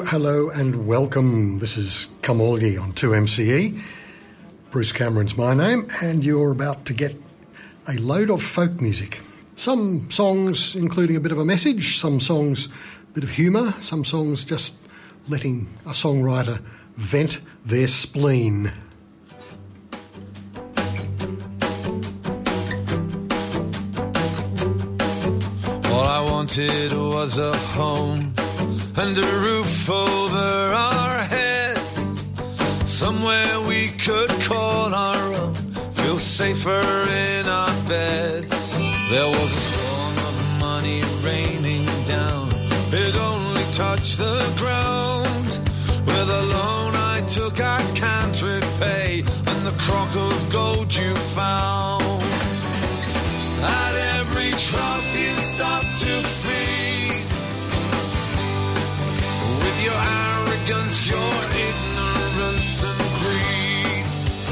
hello and welcome. This is Kamolgi on 2MCE. Bruce Cameron's my name, and you're about to get a load of folk music. Some songs including a bit of a message, some songs a bit of humour, some songs just letting a songwriter vent their spleen. All I wanted was a home and a roof over our heads, somewhere we could call our own, feel safer in our beds. There was a storm of money raining down, it only touched the ground. With a loan I took I can't repay, and the crock of gold you found. At every trough you stop to feed, with your arrogance, your ignorance and greed.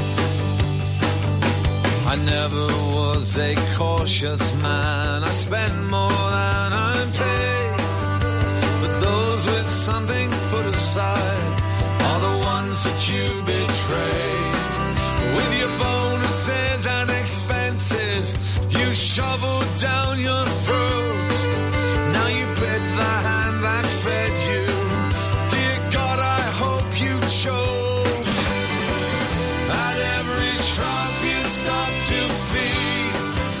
I never was a cautious man, I spend more than I'm paid, but those with something put aside are the ones that you betray. With your bonuses and expenses you shovel down your throat, now you bid the hand that fed you. Dear God, I hope you choke. At every trough you stop to feed,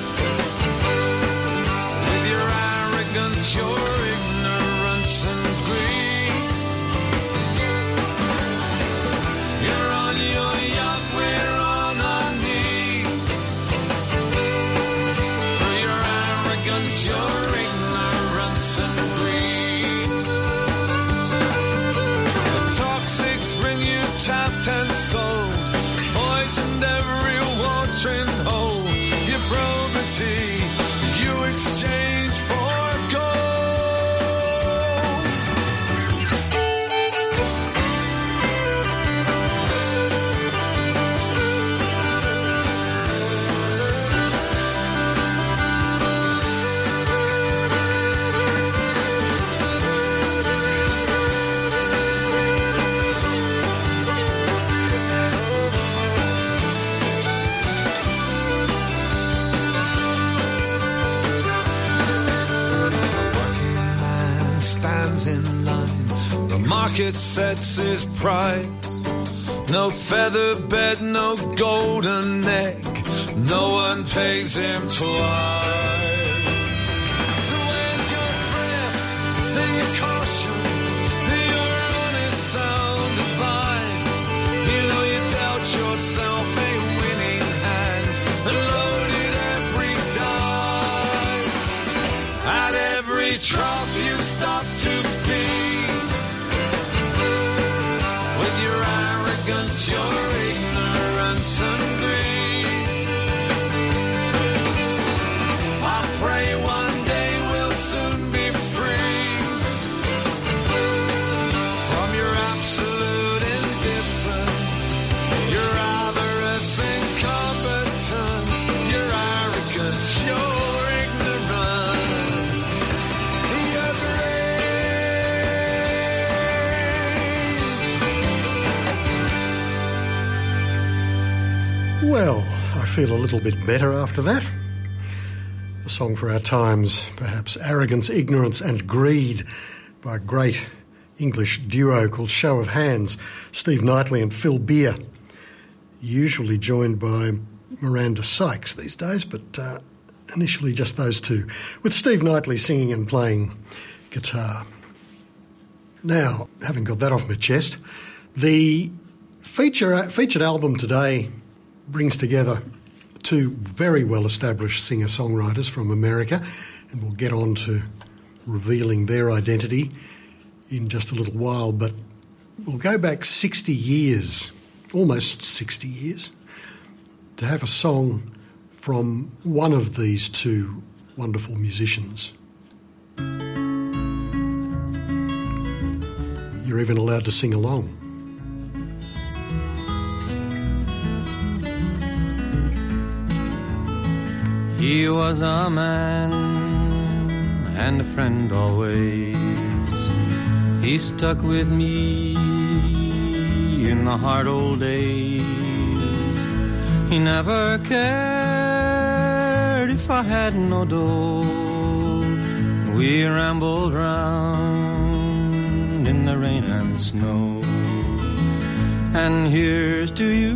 with your arrogance, your ignorance and greed. You're on your yacht, we're on our knees, for your arrogance, your ignorance and greed. The toxics bring you tapped and sold, poisoned every watering hole. Your probity you exchange for gold. In line, the market sets his price. No feather bed, no golden egg, no one pays him twice. So where's your thrift and your caution, your honest sound advice? You know you dealt yourself a winning hand and loaded every dice. At every trough you stop to feed, with your arrogance, your ignorance and greed. I pray one day we'll soon be free from your absolute indifference, your avarice, incompetence, your arrogance, your ignorance, your greed. Well, I feel a little bit better after that. A song for our times, perhaps Arrogance, Ignorance and Greed by a great English duo called Show of Hands, Steve Knightley and Phil Beer, usually joined by Miranda Sykes these days, but initially just those two, with Steve Knightley singing and playing guitar. Now, having got that off my chest, the featured album today brings together two very well-established singer-songwriters from America, and we'll get on to revealing their identity in just a little while, but we'll go back 60 years, almost 60 years, to have a song from one of these two wonderful musicians. You're even allowed to sing along. He was a man and a friend always. He stuck with me in the hard old days. He never cared if I had no dough. We rambled round in the rain and snow. And here's to you,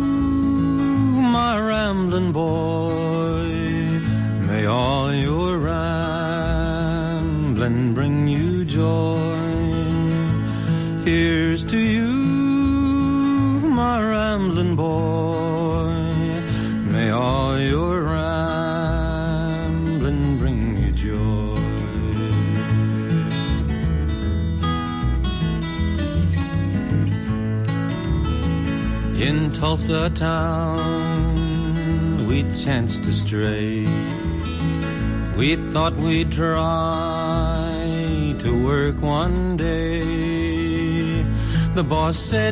my rambling boy. May all your rambling bring you joy. Here's to you, my rambling boy. May all your rambling bring you joy. In Tulsa town, we chanced to stray. We thought we'd try to work one day. The boss said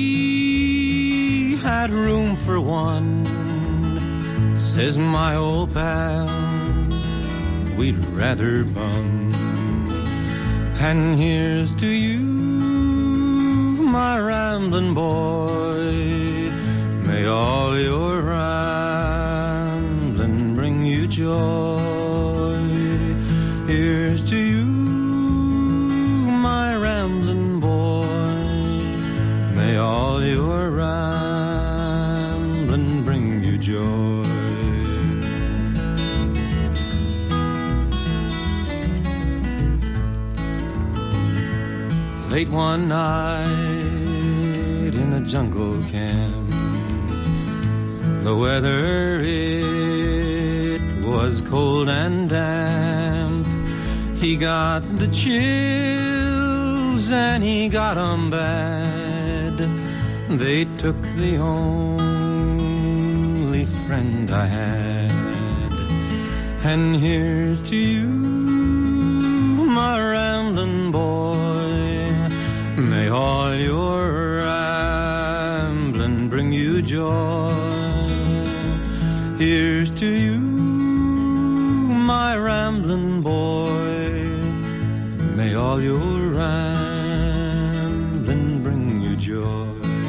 he had room for one. Says my old pal, we'd rather bum. And here's to you, my rambling boy. May all your rambling bring you joy. Here's to you, my rambling boy. May all your rambling bring you joy. Late one night in a jungle camp, the weather, it was cold and damp. He got the chills and he got 'em bad. They took the only friend I had. And here's to you, my rambling boy. May all your rambling bring you joy. Here's to you, my rambling boy. May all your rambling bring you joy.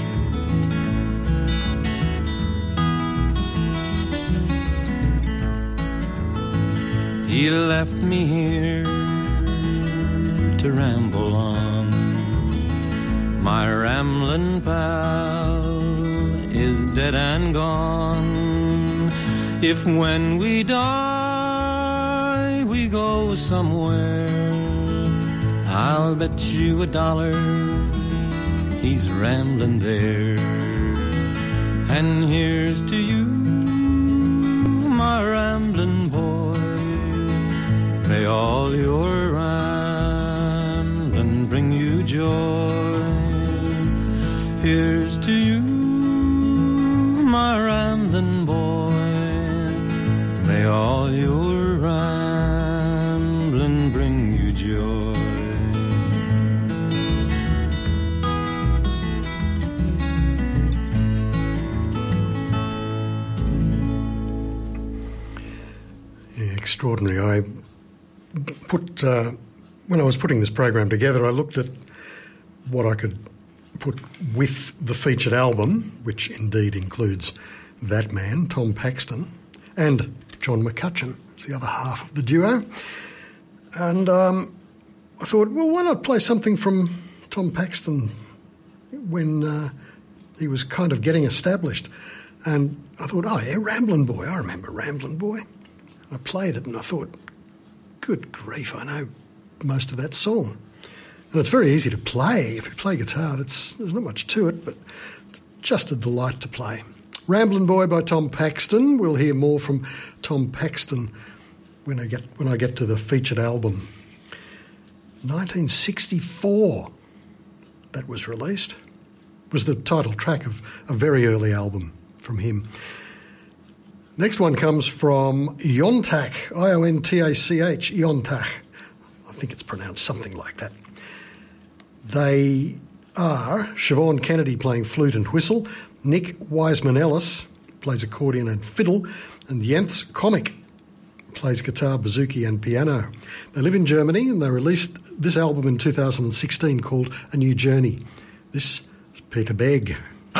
He left me here to ramble on. My rambling pal is dead and gone. If when we die we go somewhere, I'll bet you $1 he's rambling there. And here's to you, my rambling boy. May all your rambling bring you joy. Here's to you, my rambling boy. May all your rambling bring you joy. Yeah, extraordinary. I put when I was putting this program together, I looked at what I could put with the featured album, which indeed includes that man, Tom Paxton, and John McCutcheon, is the other half of the duo. And I thought, well, why not play something from Tom Paxton when he was kind of getting established? And I thought, oh, yeah, Ramblin' Boy. I remember Ramblin' Boy. And I played it and I thought, good grief, I know most of that song. And it's very easy to play. If you play guitar, there's not much to it, but it's just a delight to play. Ramblin' Boy by Tom Paxton. We'll hear more from Tom Paxton when I get to the featured album. 1964, that was released. It was the title track of a very early album from him. Next one comes from Iontach, Iontach, Iontach. I think it's pronounced something like that. They are Siobhan Kennedy playing flute and whistle, Nick Wiseman-Ellis plays accordion and fiddle, and Jens Comic plays guitar, bouzouki and piano. They live in Germany and they released this album in 2016 called A New Journey. This is Peter Begg.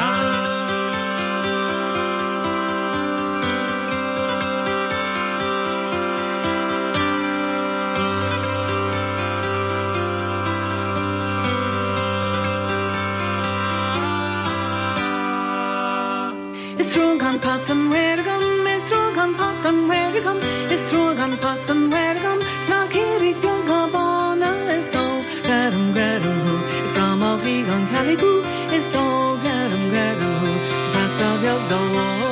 Potten where to come, it's Rogan Potten where to come, it's Rogan Potten where to come, Snack Erik Björgabana, it's so Gadam who, it's Grandma Vegan Calico, it's so Gadam who, it's Pata Björgda.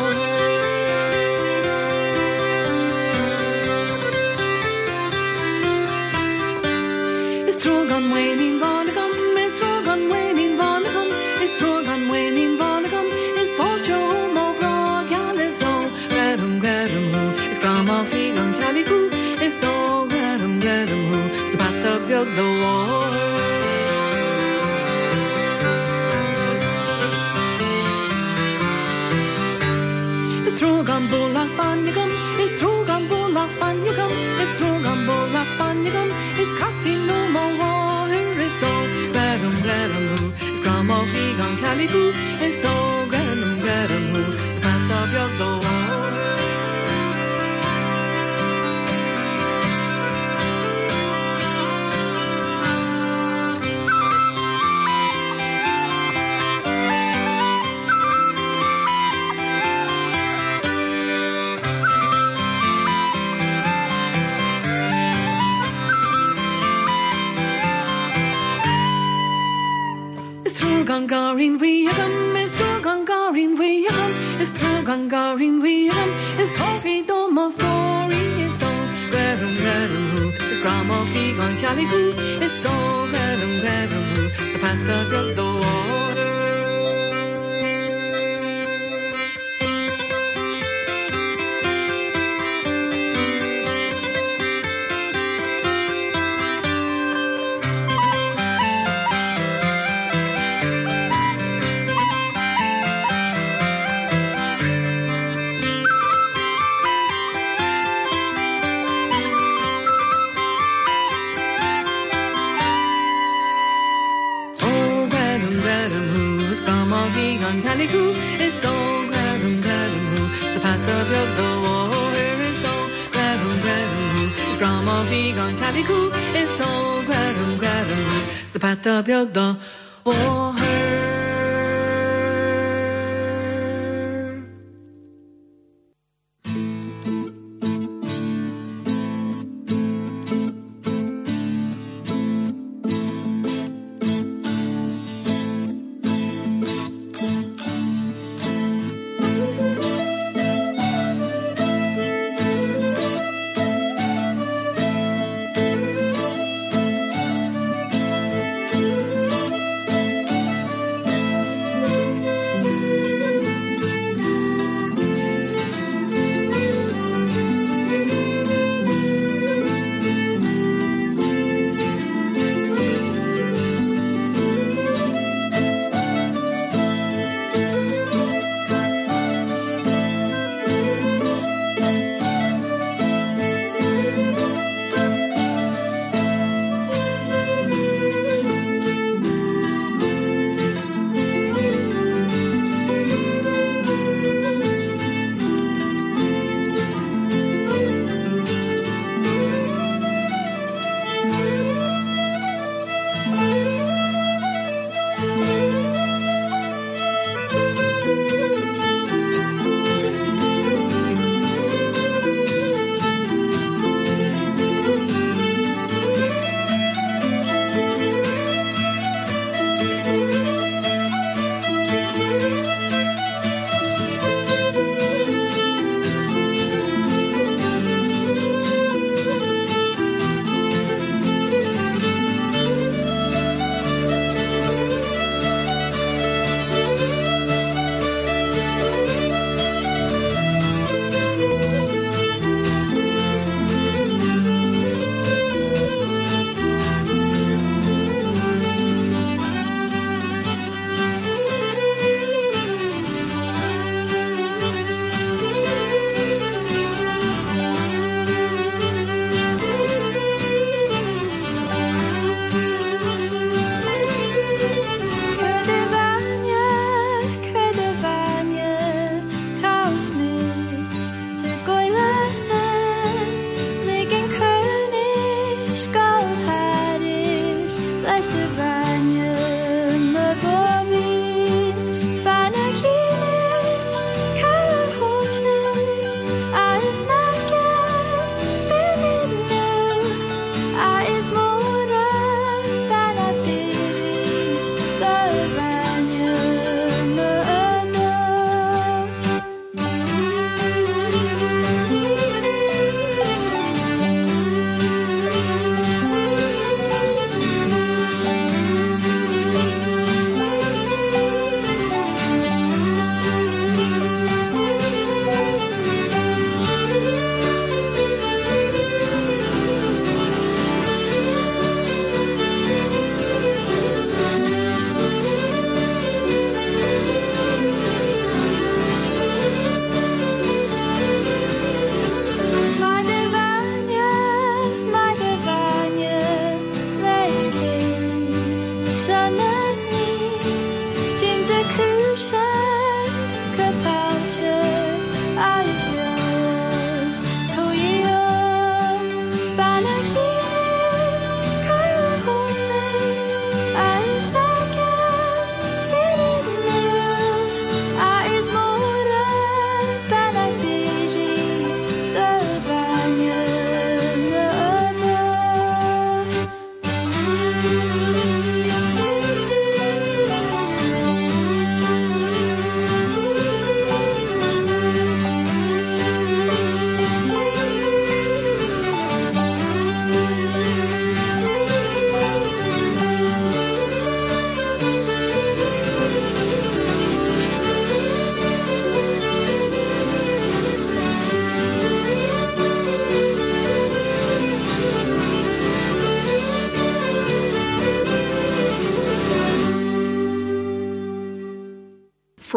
It's Rogan Wayne Vonagum, it's Rogan Wayne Vonagum, it's Rogan Wayne Vonagum, it's Fortune. It's Grandma Vegan Calico, it's so Gadam who, it's the bat up the wall. It's Rogan Bullock Banyagum, it's Rogan Bullock Banyagum, it's Rogan Bullock Banyagum, it's Catty no more water, it's so Gadam who, it's Grandma Vegan Calico, it's so Gadam who, it's the bat up the wall. Gangarin Viagam, it's Gangarin Viagam, it's Gangarin Viagam, it's Hofi Domo story, it's so Gadam who, it's Grandma Vegan Calico, it's so Gadam who, it's the Panta of the water. Calico, it's so Gadam who, it's the path of the water, it's so Gadam who, it's Grandma Vegan Calico, it's so Gadam who, it's the path of the water.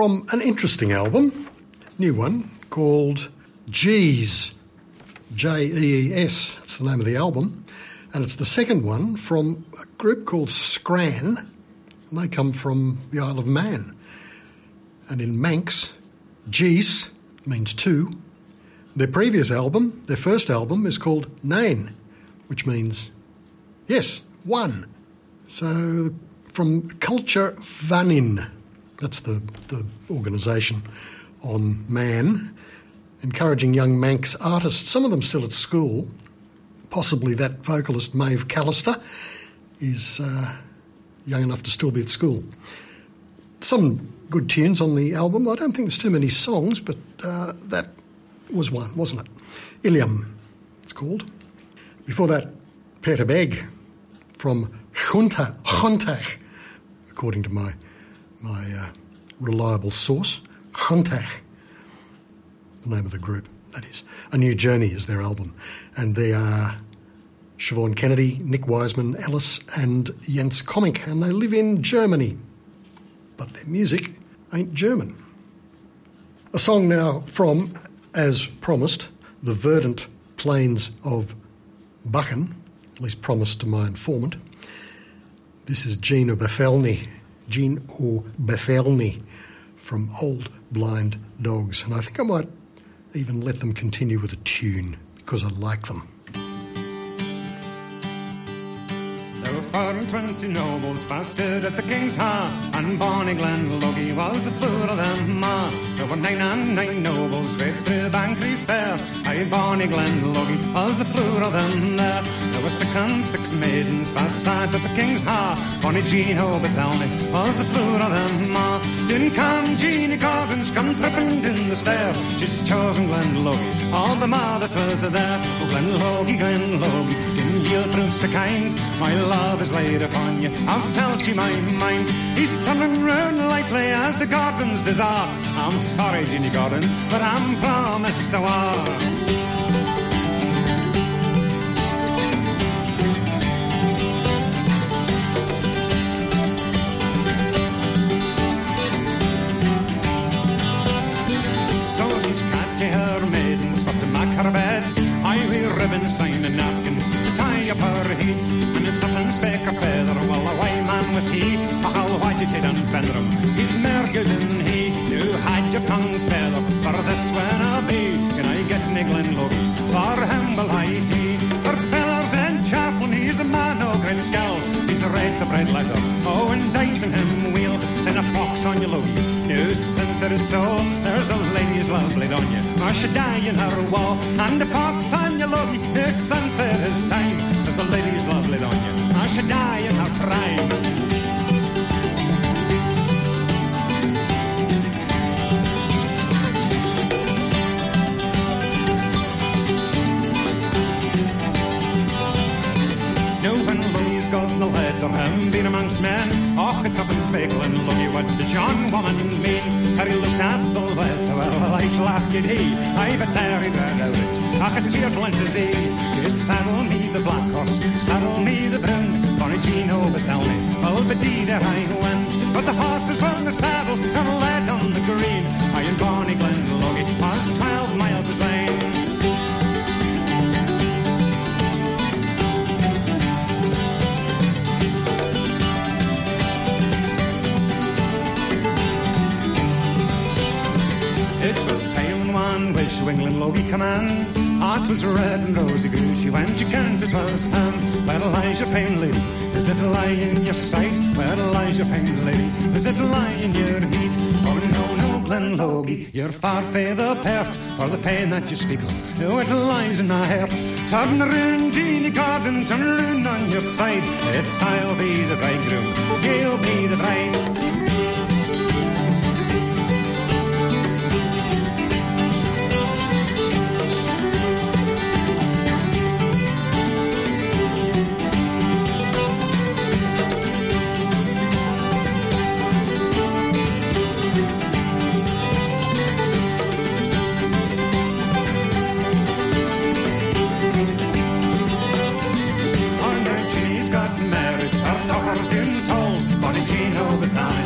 from an interesting album, new one, called Jeez, Jees, that's the name of the album, and it's the second one from a group called Scran, and they come from the Isle of Man. And in Manx, Jees means two. Their previous album, their first album, is called Nain, which means, yes, one. So from Culture Vanin, that's the organisation on Man, encouraging young Manx artists, some of them still at school. Possibly that vocalist Maeve Callister is young enough to still be at school. Some good tunes on the album. I don't think there's too many songs, but that was one, wasn't it? Ilium, it's called. Before that, Peter Begg from Chontach, according to my reliable source. Chontach, the name of the group, that is. A New Journey is their album. And they are Siobhan Kennedy, Nick Wiseman, Ellis and Jens Komick, and they live in Germany. But their music ain't German. A song now from, as promised, the verdant plains of Buchan, at least promised to my informant. This is Jean O'Bethany from Old Blind Dogs. And I think I might even let them continue with a tune because I like them. There were 24 nobles fasted at the king's ha, and bonny Glenloggie was the fool of them a'. There were 9 nobles straight through Bankery Fair, aye, bonny Glenloggie was the fool of them there. There were 6 maidens fasted at the king's ha, bonny Jean O'Bethany was the fool of them a'. Didn't come Jeanie Cobbins come tripping in the stair, she's chosen Glenloggie, all the ma that was there. Oh, Glenloggie, Glenloggie, yield proofs of kind, my love is laid upon you, I've told you my mind. He's turning round lightly as the Gordons desire. I'm sorry, Jeanie Gordon, but I'm promised a war. So he's got to her maidens for to make her bed, I wear ribbons, sign and napkins to tie up her heat, and it's up and speck a feather. Well, a white man was he, a how whited and featherum, he's mair good than he. You had your tongue feather, for this when I'll be, can I get me Glenloggie, for him will I tea. For feathers and chaplain, he's a man o' great skill, he's a red to bread letter, oh, and dicing him we'll send a pox on your Logie. No, since it is so, there's a lady's love laid on you, or she die in her wall, and the pox on your Logie. No, since it is time, there's a lady's love laid on you, or she die in her prime. The lads of him being amongst men, oh, it's up in Spakeland, Logie, what did yon woman mean? How he looked at the lads, well, like laughed did he, I've a tarry round out it, I could tear blenches he. You saddle me the black horse, saddle me the brown, bonny Jean O'Bethany, well, but there I went. But the horses were in the saddle, and led on the green, I and bonny Glenloggie was 12 miles of lane. When Glenloggie come in, it was red and rosy grew. She went, you can't it was hand. Where lies your pain, lady? Is it lie in your sight? Where lies your pain, lady? Is it lie in your heat? Oh no, no, Glenloggie, you're far fae the pert for the pain that you speak of. No, it lies in my heart. Turn around, Jeanie Gordon, turn around on your side. It's I'll be the bridegroom, you'll be the bride. Jean O'Bethany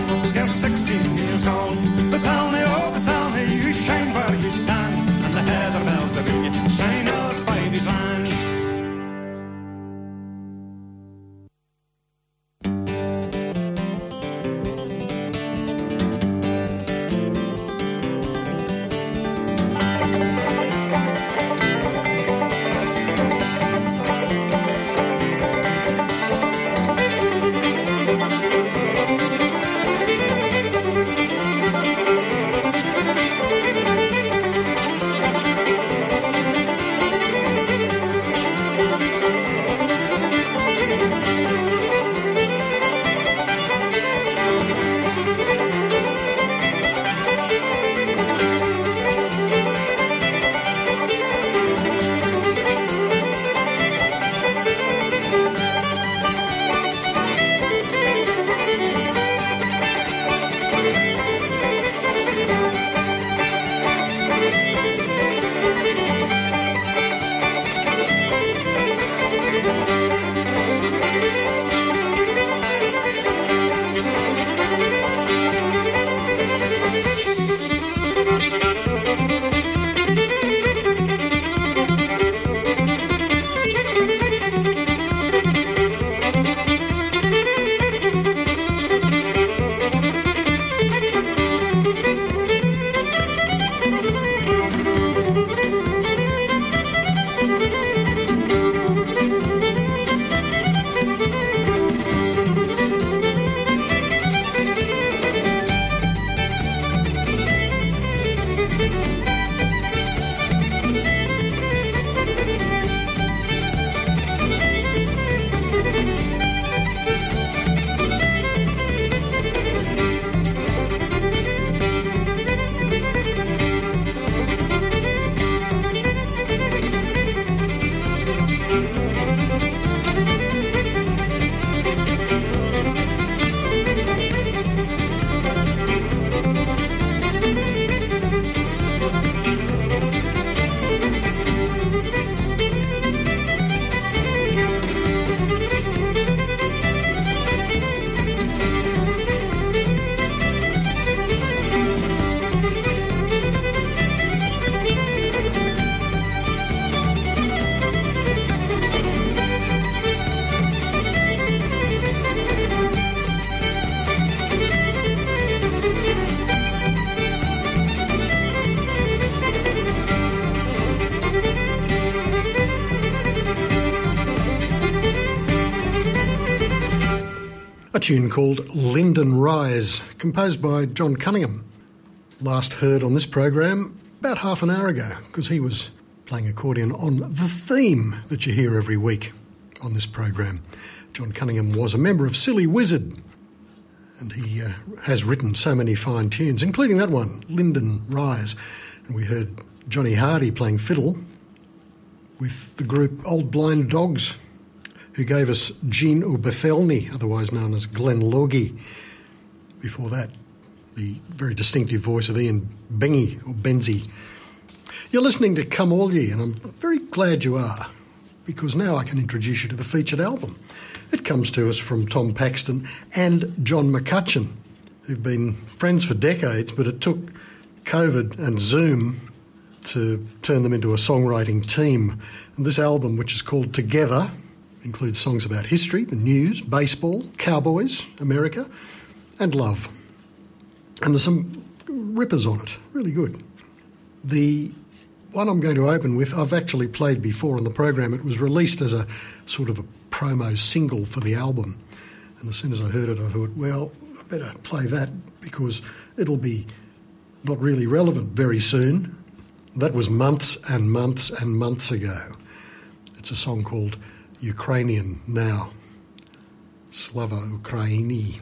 a tune called Lyndon Rise, composed by John Cunningham. Last heard on this program about half an hour ago, because he was playing accordion on the theme that you hear every week on this program. John Cunningham was a member of Silly Wizard, and he has written so many fine tunes, including that one, Lyndon Rise. And we heard Johnny Hardy playing fiddle with the group Old Blind Dogs, who gave us Gene Ubethelny, otherwise known as Glenn Logie. Before that, the very distinctive voice of Ian Bengy, or Benzie. You're listening to Come All Ye, and I'm very glad you are, because now I can introduce you to the featured album. It comes to us from Tom Paxton and John McCutcheon, who've been friends for decades, but it took COVID and Zoom to turn them into a songwriting team. And this album, which is called Together, includes songs about history, the news, baseball, cowboys, America, and love. And there's some rippers on it, really good. The one I'm going to open with, I've actually played before on the program. It was released as a sort of a promo single for the album. And as soon as I heard it, I thought, well, I better play that because it'll be not really relevant very soon. That was months and months and months ago. It's a song called Ukrainian Now. Slava Ukraini.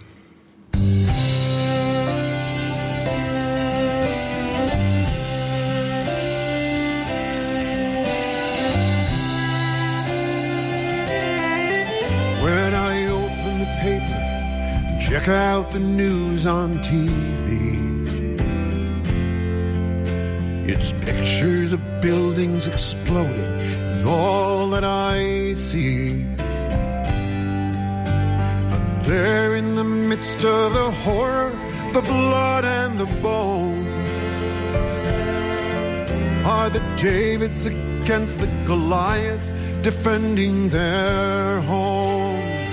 When I open the paper, check out the news on TV, it's pictures of buildings exploding is all that I see. But there in the midst of the horror, the blood and the bone, are the Davids against the Goliath, defending their home.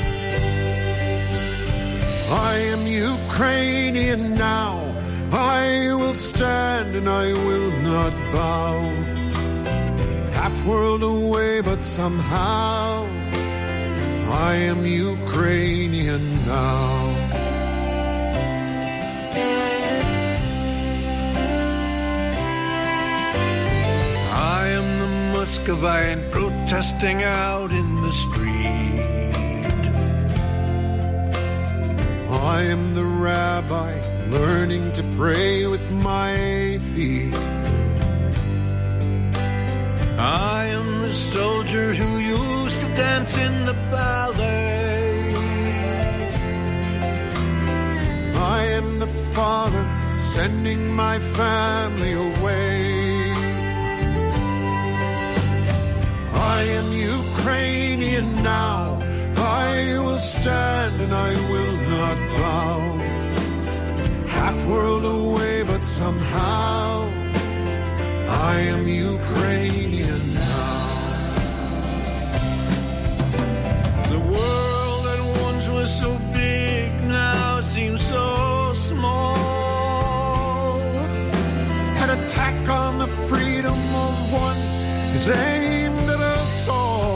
I am Ukrainian now, I will stand and I will not bow. Half world away, but somehow I am Ukrainian now. I am the Muscovite protesting out in the street. I am the rabbi learning to pray with my feet. I am the soldier who used to dance in the ballet. I am the father sending my family away. I am Ukrainian now, I will stand and I will not bow. Half world away, but somehow I am Ukrainian now. The world that once was so big now seems so small. An attack on the freedom of one is aimed at us all.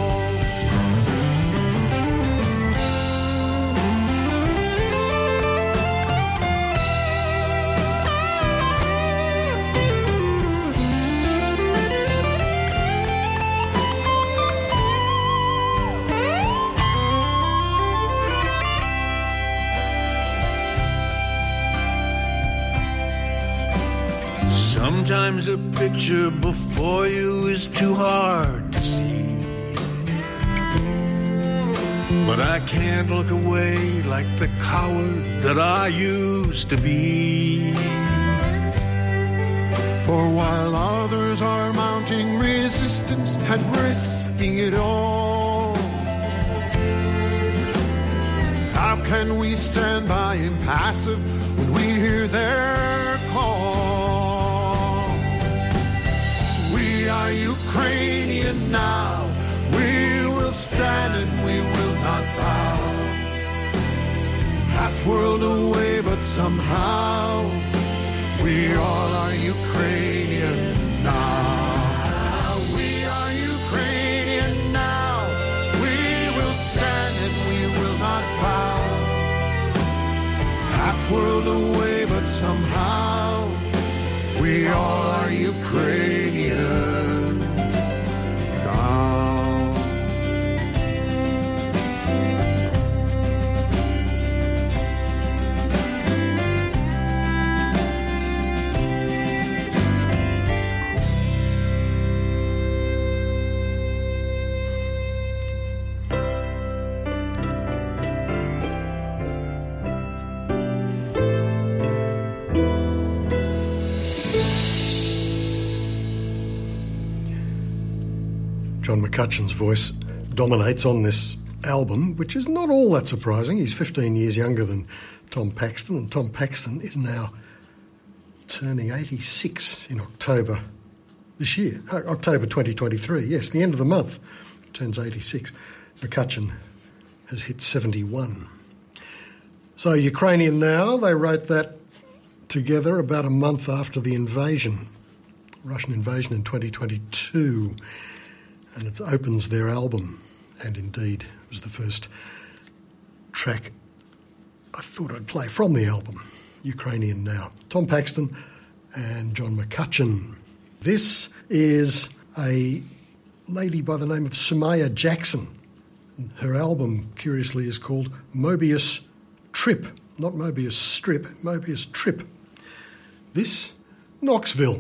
Sometimes a picture before you is too hard to see, but I can't look away like the coward that I used to be. For while others are mounting resistance and risking it all, how can we stand by impassive when we hear their call? We are Ukrainian now, we will stand and we will not bow. Half world away, but somehow we all are Ukrainian now. We are Ukrainian now, we will stand and we will not bow. We all are Ukrainian. Down. John McCutcheon's voice dominates on this album, which is not all that surprising. He's 15 years younger than Tom Paxton, and Tom Paxton is now turning 86 in October this year. October 2023, yes, the end of the month, turns 86. McCutcheon has hit 71. So Ukrainian Now, they wrote that together about a month after the invasion, Russian invasion in 2022. And it opens their album, and indeed it was the first track I thought I'd play from the album, Ukrainian Now. Tom Paxton and John McCutcheon. This is a lady by the name of Sumaya Jackson. Her album, curiously, is called Mobius Trip. Not Mobius Strip, Mobius Trip. This, Knoxville.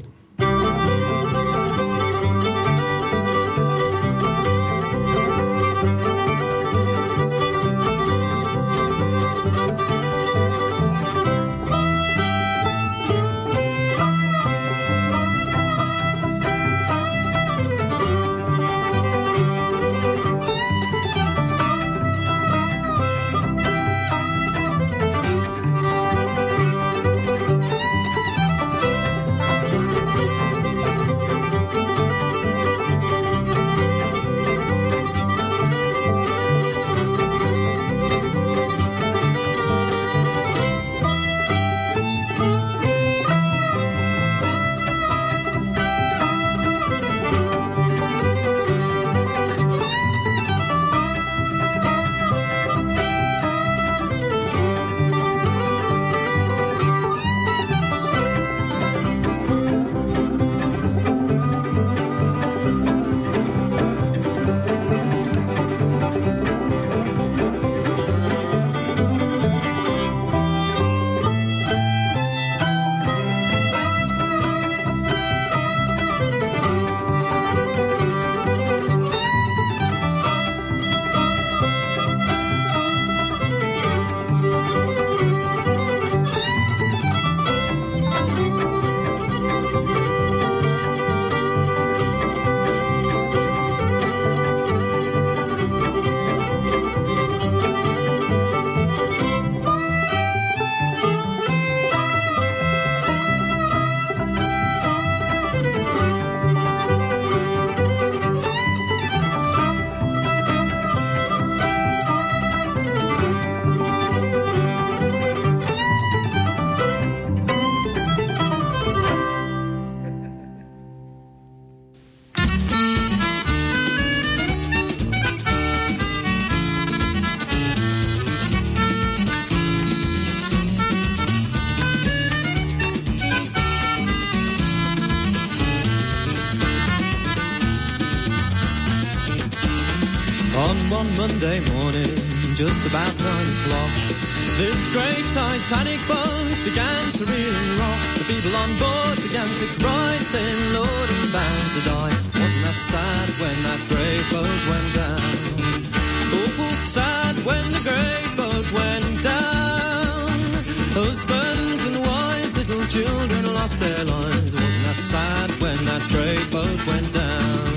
On one Monday morning, just about 9 o'clock, this great Titanic boat began to reel and rock. The people on board began to cry, saying, Lord, I'm bound to die. Wasn't that sad when that great boat went down? Awful sad when the great boat went down. Husbands and wives, little children lost their lives. Wasn't that sad when that great boat went down?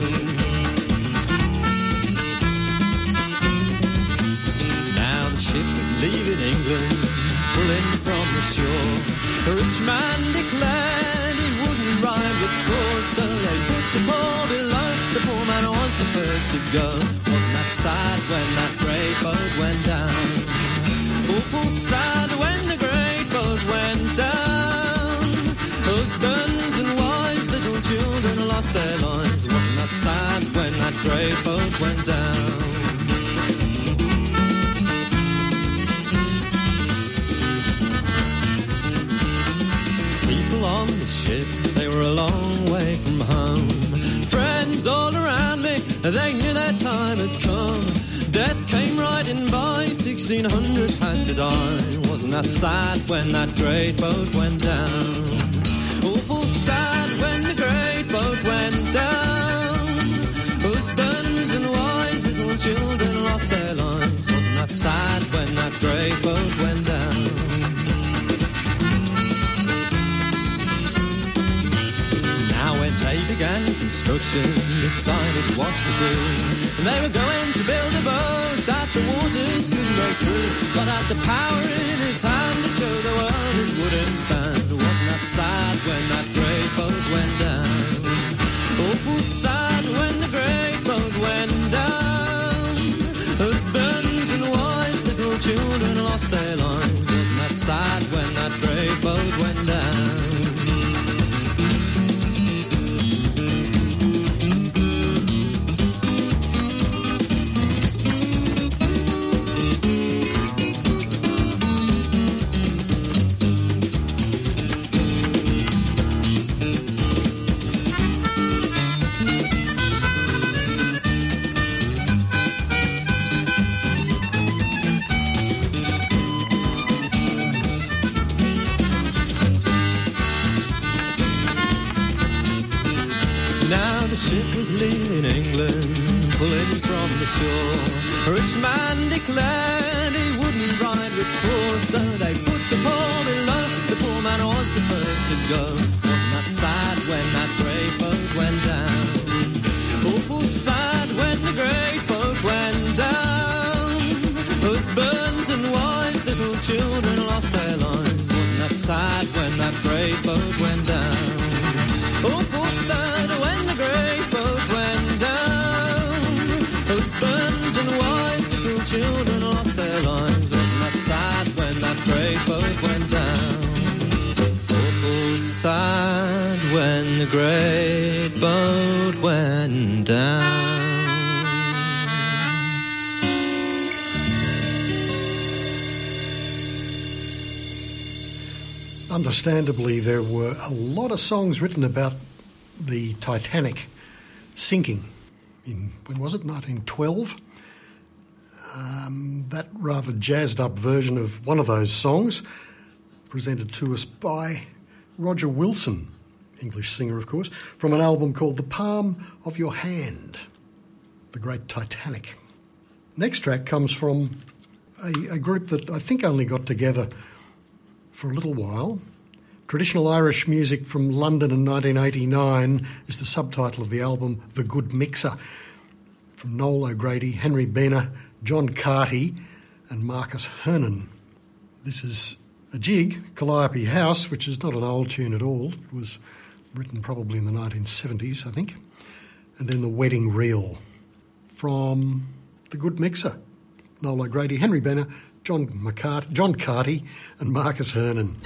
Ship was leaving England, pulling from the shore. A rich man declared he wouldn't ride with poor, so they put the poor below. The poor man was the first to go. Wasn't that sad when that great boat went down? Awful sad when the great boat went down. Husbands and wives, little children lost their lives. Wasn't that sad when that great boat went down? On the ship, they were Death came riding by, 1600 had to die. Wasn't that sad when that great boat went down? Awful sad when the great boat went down. Husbands and wives, little children lost their lives. Wasn't that sad when that great boat went down? Now when they began construction, decided what to do. They were going to build a boat that the waters couldn't break through. God had the power in his hand to show the world it wouldn't stand. Wasn't that sad when that great boat went down? Awful sad when the great boat went down. Husbands and wives, little children lost their lives. Wasn't that sad when that great boat went down? Leaving England, pulling from the shore. A rich man declared he wouldn't ride with poor, so they put the poor below. The poor man was the first to go. Wasn't that sad when that great boat went down? Awful sad when the great boat went down. Husbands and wives, little children lost their lives. Wasn't that sad when that great boat went down? Awful sad when the great boat went down. Husbands and wives, little children lost their lives. Wasn't that sad when that great boat went down? Awful sad when the great boat went down. Understandably, there were a lot of songs written about the Titanic sinking in, when was it, 1912? That rather jazzed up version of one of those songs presented to us by Roger Wilson, English singer of course, from an album called The Palm of Your Hand, The Great Titanic. Next track comes from a group that I think only got together for a little while. Traditional Irish Music from London in 1989 is the subtitle of the album, The Good Mixer, from Noel O'Grady, Henry Bena, John Carty and Marcus Hernan. This is a jig, Calliope House, which is not an old tune at all. It was written probably in the 1970s, I think. And then The Wedding Reel from The Good Mixer, Noel O'Grady, Henry Bena, John Carty and Marcus Hernan.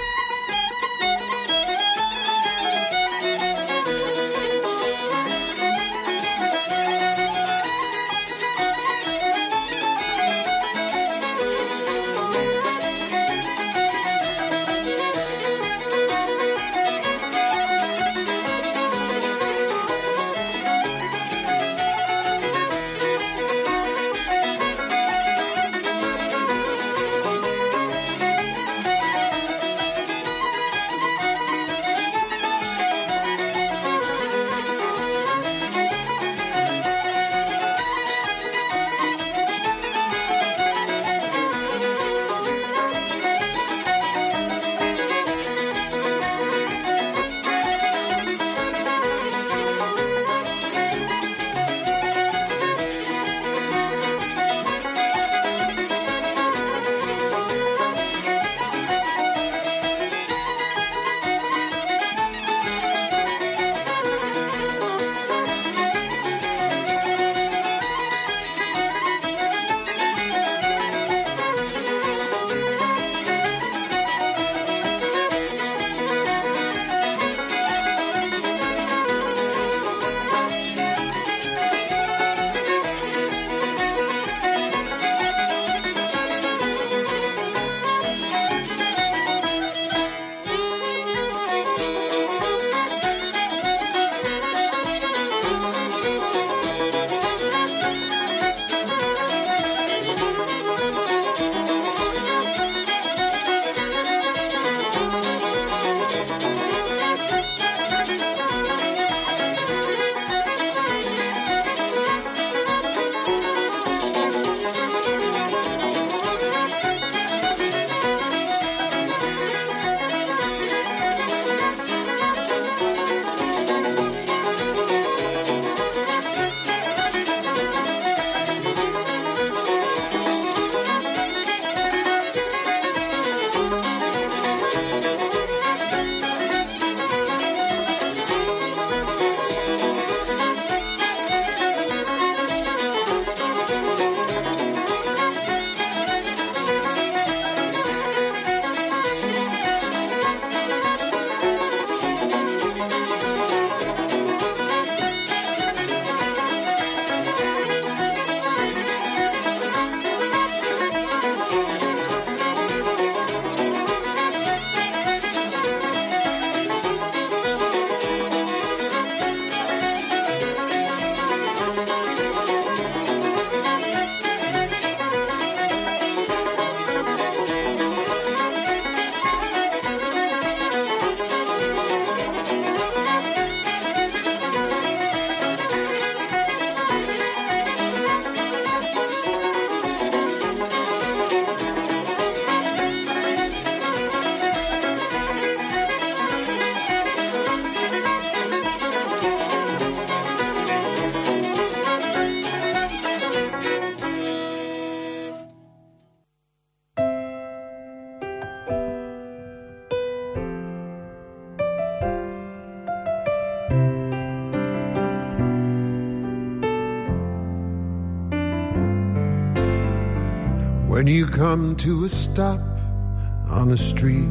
when you come to a stop on the street.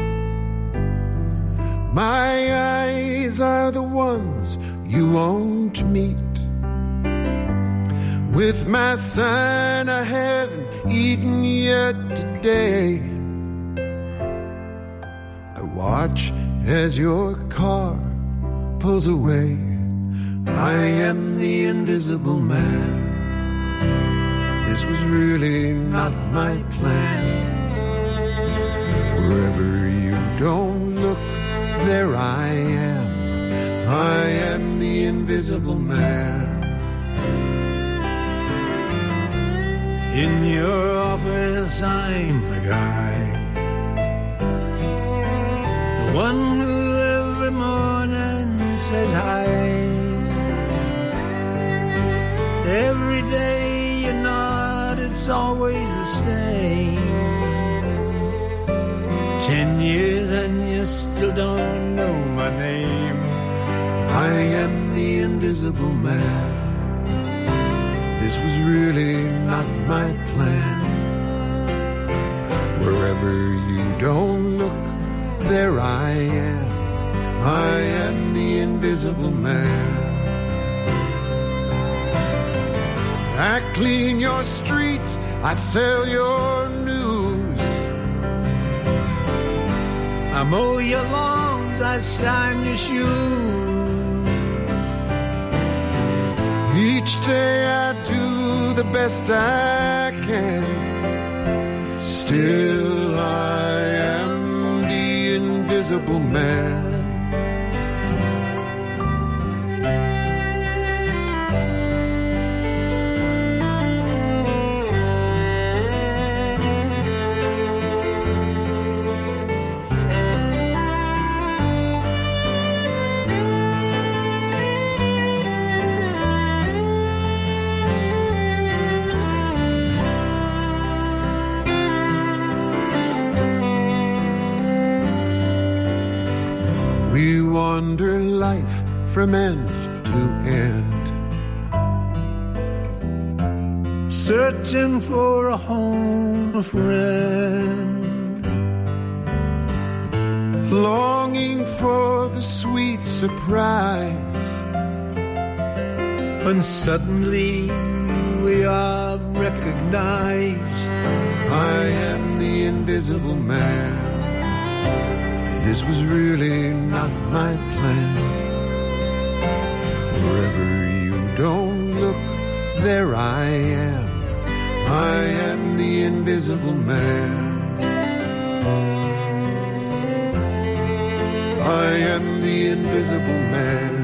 My eyes are the ones you won't meet. With my son I haven't eaten yet today. I watch as your car pulls away. I am the invisible man. This was really not my plan. Wherever you don't look, there I am. I am the invisible man. In your office I'm the guy, the one who every morning says hi. Every day you nod, it's always the same. 10 years and you still don't know my name. I am the invisible man. This was really not my plan. Wherever you don't look, there I am. I am the invisible man. I clean your streets, I sell your news. I mow your lawns, I shine your shoes. Each day I do the best I can. Still I am the invisible man. We wander life from end to end, searching for a home, a friend, longing for the sweet surprise, when suddenly we are recognized. I am the invisible man. This was really not my plan. Wherever you don't look, there I am. I am the invisible man. I am the invisible man.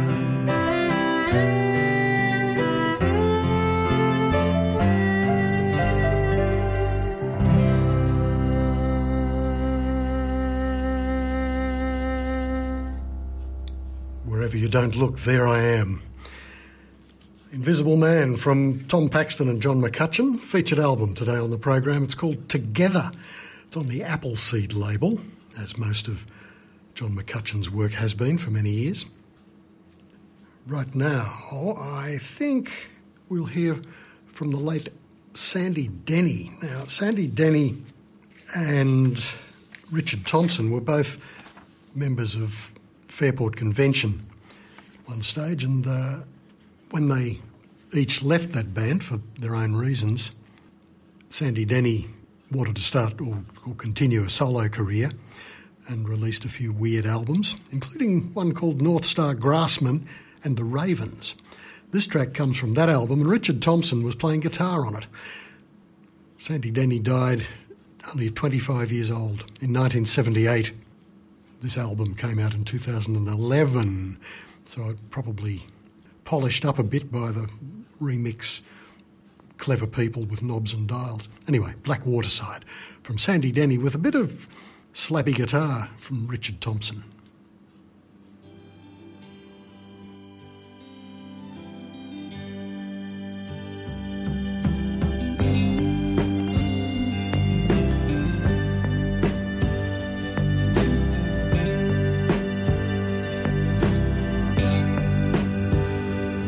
Wherever you don't look, there I am. Invisible Man from Tom Paxton and John McCutcheon. Featured album today on the program. It's called Together. It's on the Appleseed label, as most of John McCutcheon's work has been for many years. Right now, I think we'll hear from the late Sandy Denny. Now, Sandy Denny and Richard Thompson were both members of Fairport Convention at one stage, and when they each left that band for their own reasons, Sandy Denny wanted to start or continue a solo career and released a few weird albums, including one called North Star Grassman and The Ravens. This track comes from that album, and Richard Thompson was playing guitar on it. Sandy Denny died only 25 years old in 1978. This album came out in 2011, so it probably polished up a bit by the remix Clever People with Knobs and Dials. Anyway, Black Waterside from Sandy Denny with a bit of slappy guitar from Richard Thompson.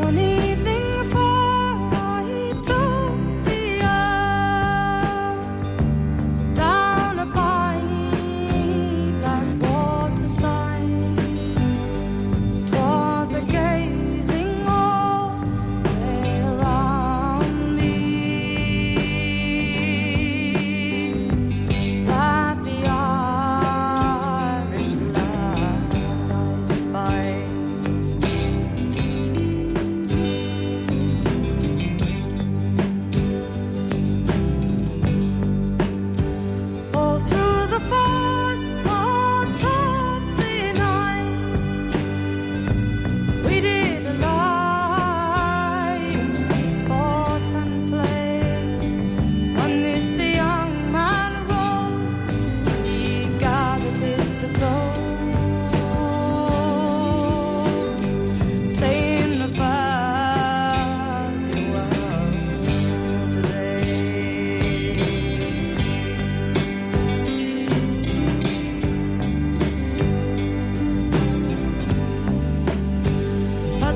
One evening before I took the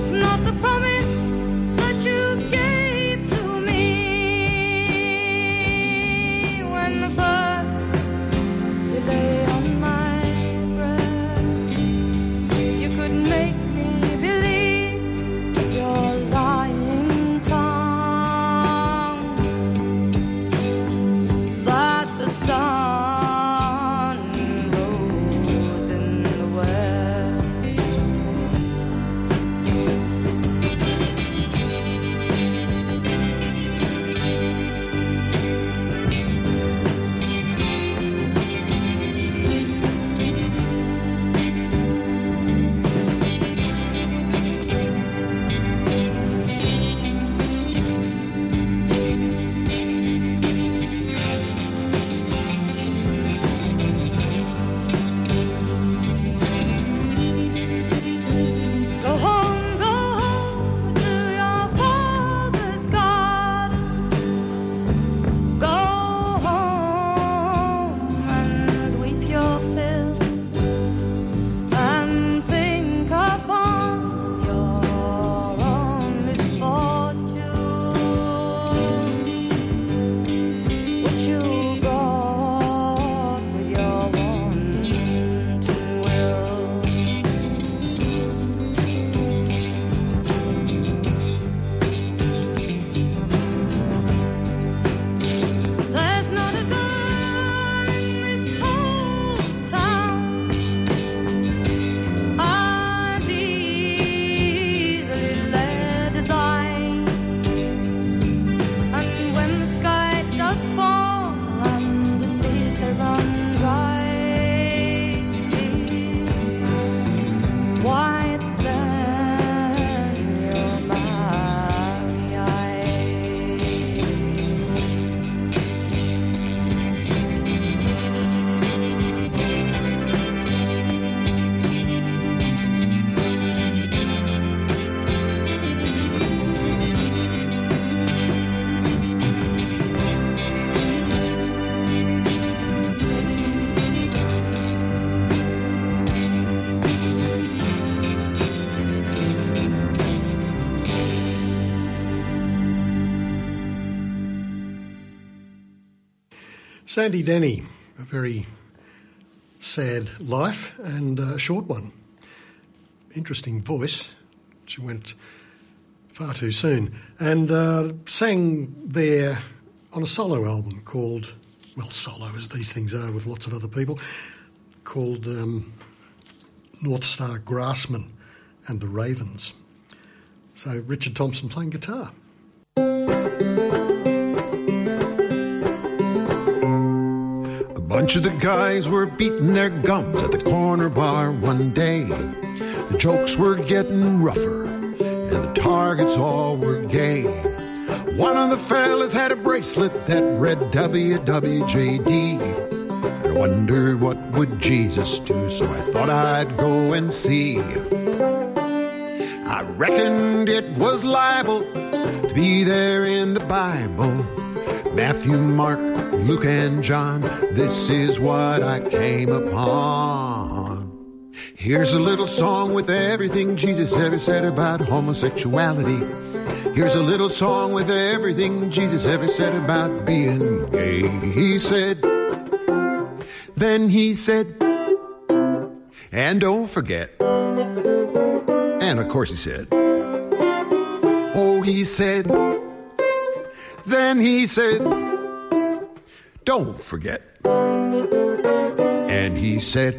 Sandy Denny, a very sad life and a short one. Interesting voice. She went far too soon. And sang there on a solo album called, well, solo as these things are with lots of other people, called North Star Grassman and the Ravens. So Richard Thompson playing guitar. A bunch of the guys were beating their gums at the corner bar one day. The jokes were getting rougher, and the targets all were gay. One of the fellas had a bracelet that read WWJD. I wondered what would Jesus do, so I thought I'd go and see. I reckoned it was liable to be there in the Bible. Matthew, Mark, Luke, and John, this is what I came upon. Here's a little song with everything Jesus ever said about homosexuality. Here's a little song with everything Jesus ever said about being gay. He said, then he said, and don't forget. And of course he said, oh, he said, then he said, don't forget. And he said,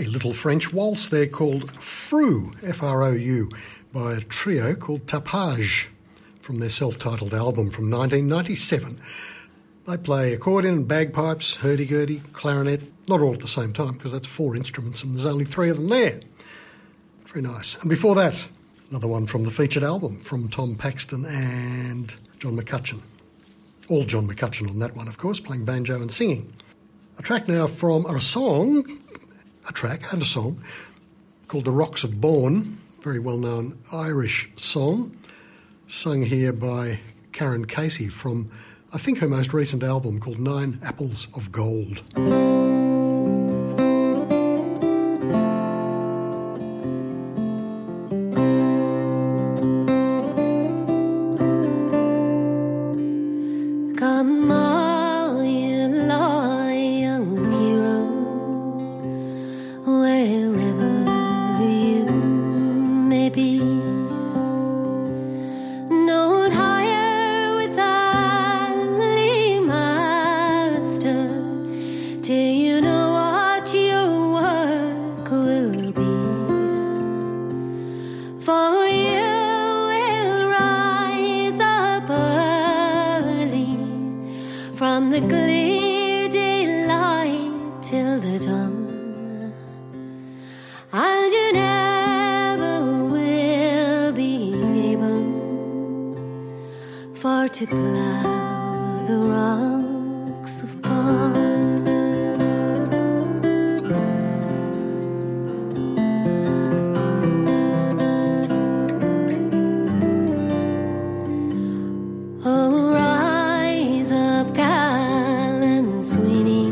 little French waltz there called Frou, F-R-O-U, by a trio called Tapage from their self-titled album from 1997. They play accordion, bagpipes, hurdy-gurdy, clarinet, not all at the same time because that's 4 instruments and there's only 3 of them there. Very nice. And before that, another one from the featured album from Tom Paxton and John McCutcheon. All John McCutcheon on that one, of course, playing banjo and singing. A track now from a song called The Rocks of Bourne, very well-known Irish song, sung here by Karen Casey from, I think, her most recent album called 9 Apples of Gold. Come all you loyal heroes, wherever you may be. Don't hire with Ali Master till you know what your work will be. For you will rise up early from the clear daylight till the dawn, and you never will be able for to plough the rocks of pond. Oh, rise up, gallant Sweeney,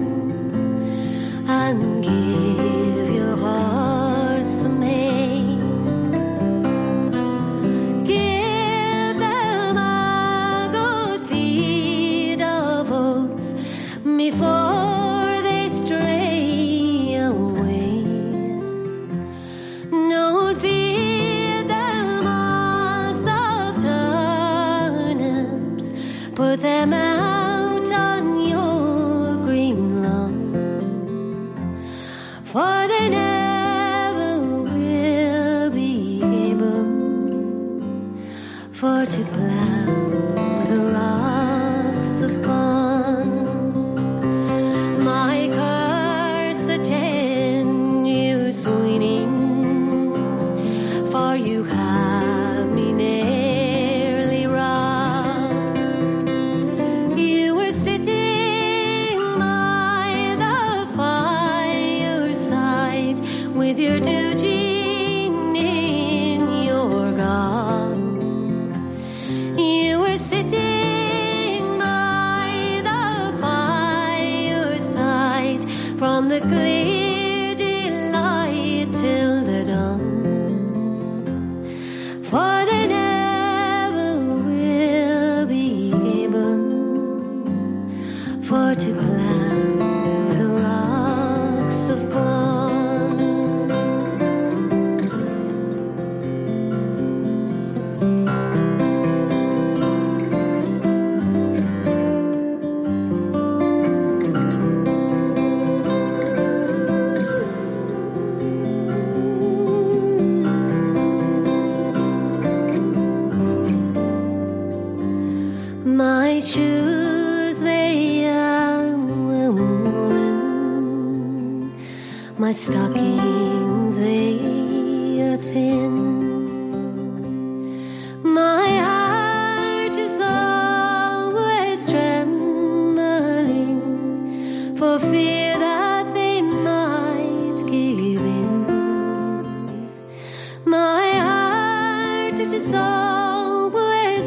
and give your horse a mane. Give them a good feed of oats before they stray away. Don't feed them all soft turnips, put them out on your green lawn, for they never will be able for to plough the rocks of pond. My curse attend you, Sweeney, for you have me nearly robbed. You were sitting by the fireside with your Eugene in your gown. You were sitting by the fireside from the clear daylight till the dawn, for they never will be able for to plough the rocks of pond. My shoes, they are well worn, my stockings, they are thin. My heart is always trembling for fear that they might give in. My heart is always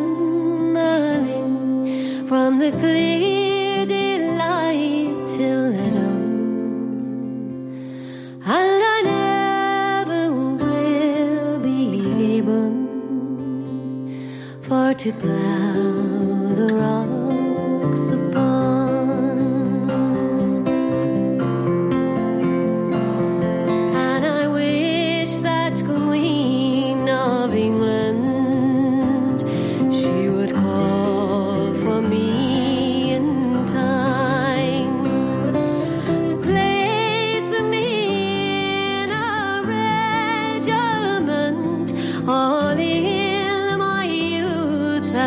trembling from the clear daylight till the dawn, and I never will be able for to plough the rocks of pond. And I wish that Queen of England, she would call for me in time, place me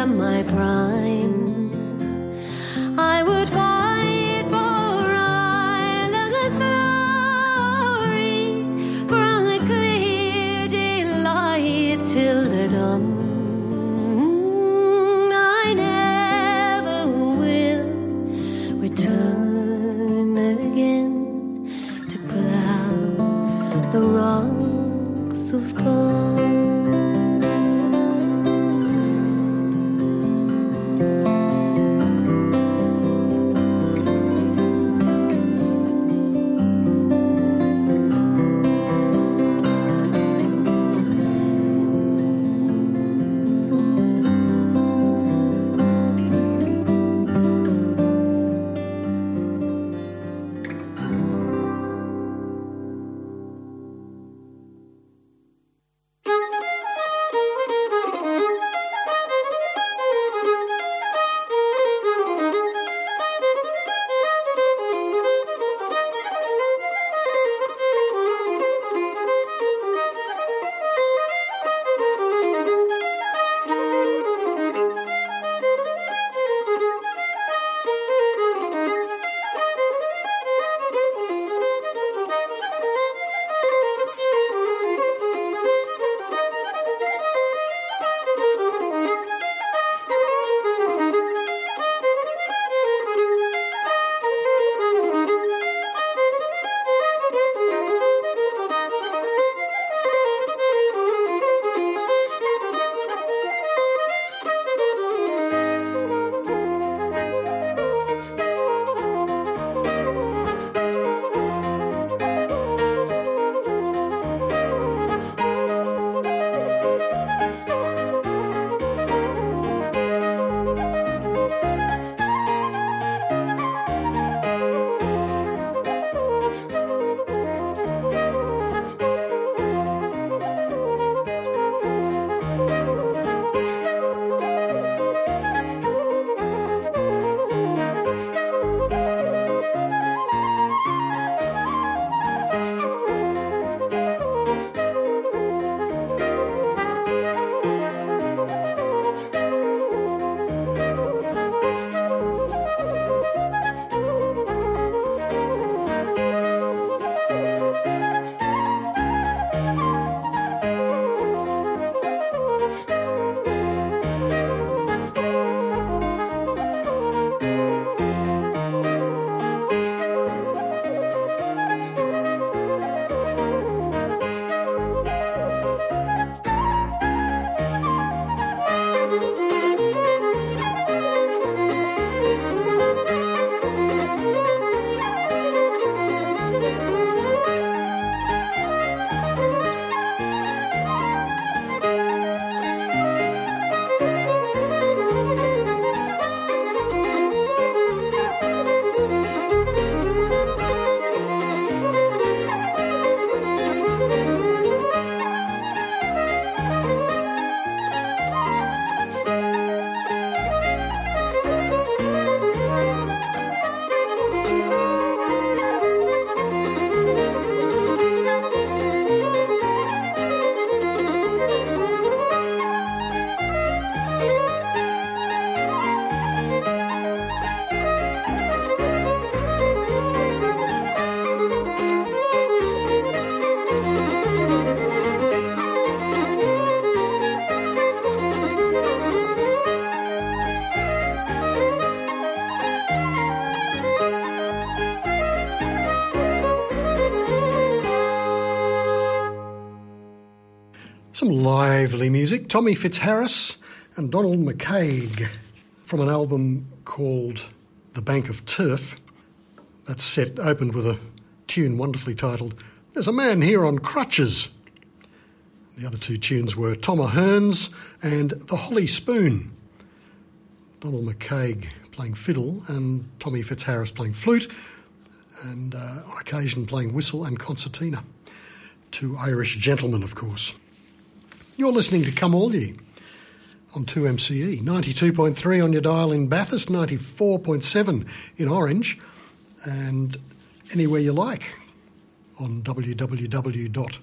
am my prime. I would fight for Ireland's glory from the clear daylight till the dawn. I never will return again to plough the rocks of gold. Some lively music. Tommy Fitzharris and Donald McCaig from an album called The Bank of Turf. That set opened with a tune wonderfully titled There's a Man Here on Crutches. The other two tunes were Tom Ahern's and The Holly Spoon. Donald McCaig playing fiddle and Tommy Fitzharris playing flute and on occasion playing whistle and concertina. Two Irish gentlemen, of course. You're listening to Come All Ye on 2MCE, 92.3 on your dial in Bathurst, 94.7 in Orange, and anywhere you like on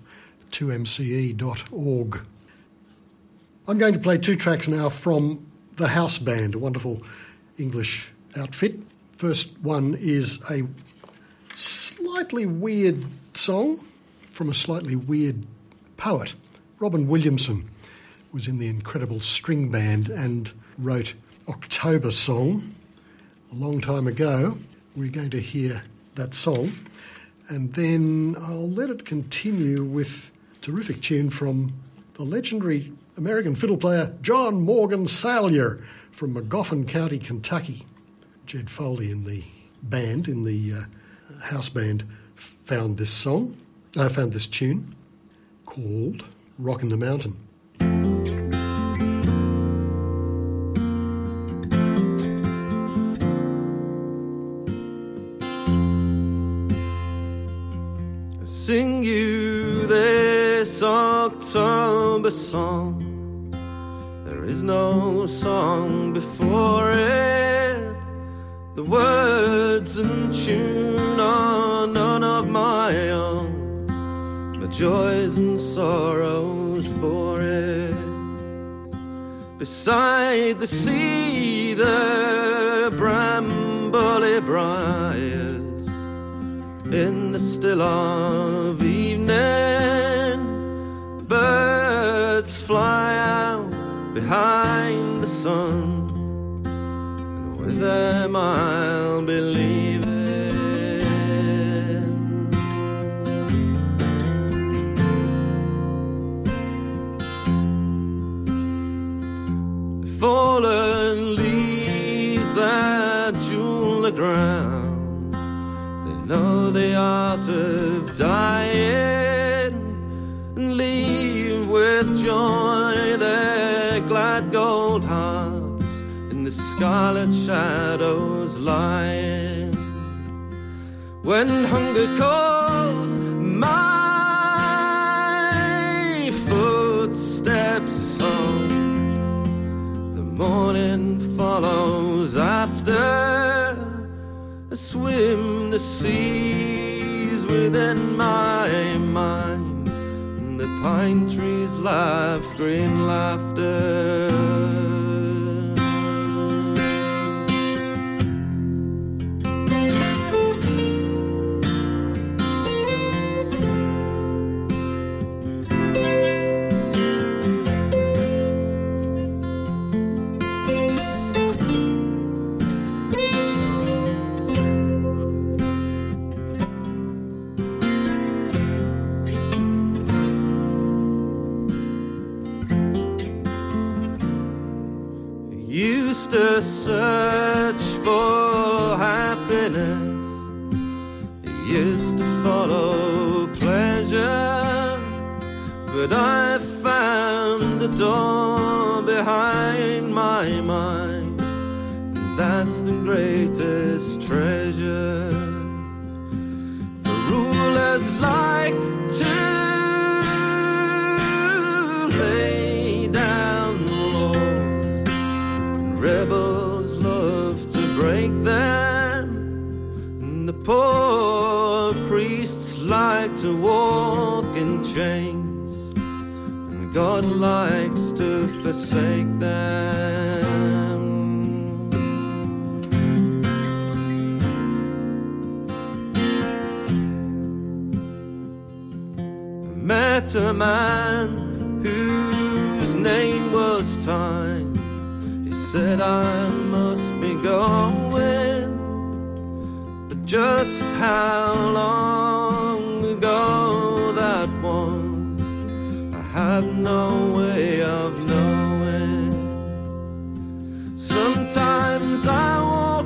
www.2mce.org. I'm going to play two tracks now from The House Band, a wonderful English outfit. First one is a slightly weird song from a slightly weird poet. Robin Williamson was in the Incredible String Band and wrote October Song a long time ago. We're going to hear that song, and then I'll let it continue with a terrific tune from the legendary American fiddle player John Morgan Salyer from Magoffin County, Kentucky. Jed Foley in the band, in the house band, found this tune called Rockin' the Mountain. Sing you this October song. There is no song before it. The words and tune are none of my own. My joys and sorrows bore it. Beside the sea, the brambly briars. In the still of evening, birds fly out behind the sun, and with them I'll be leaving. The fallen leaves that jewel the ground know the art of dying, and leave with joy their glad gold hearts in the scarlet shadows lying. When hunger calls, my footsteps home, the morning follows after. I swim the seas within my mind, and the pine trees laugh green laughter. To search for happiness, I used to follow pleasure, but I found a door behind my mind, and that's the greatest treasure. For rulers like to lay down laws, rebels love to break them, and the poor priests like to walk in chains, and God likes to forsake them. I met a man whose name was Time. Said I must be going, but just how long ago that was, I have no way of knowing. Sometimes I walk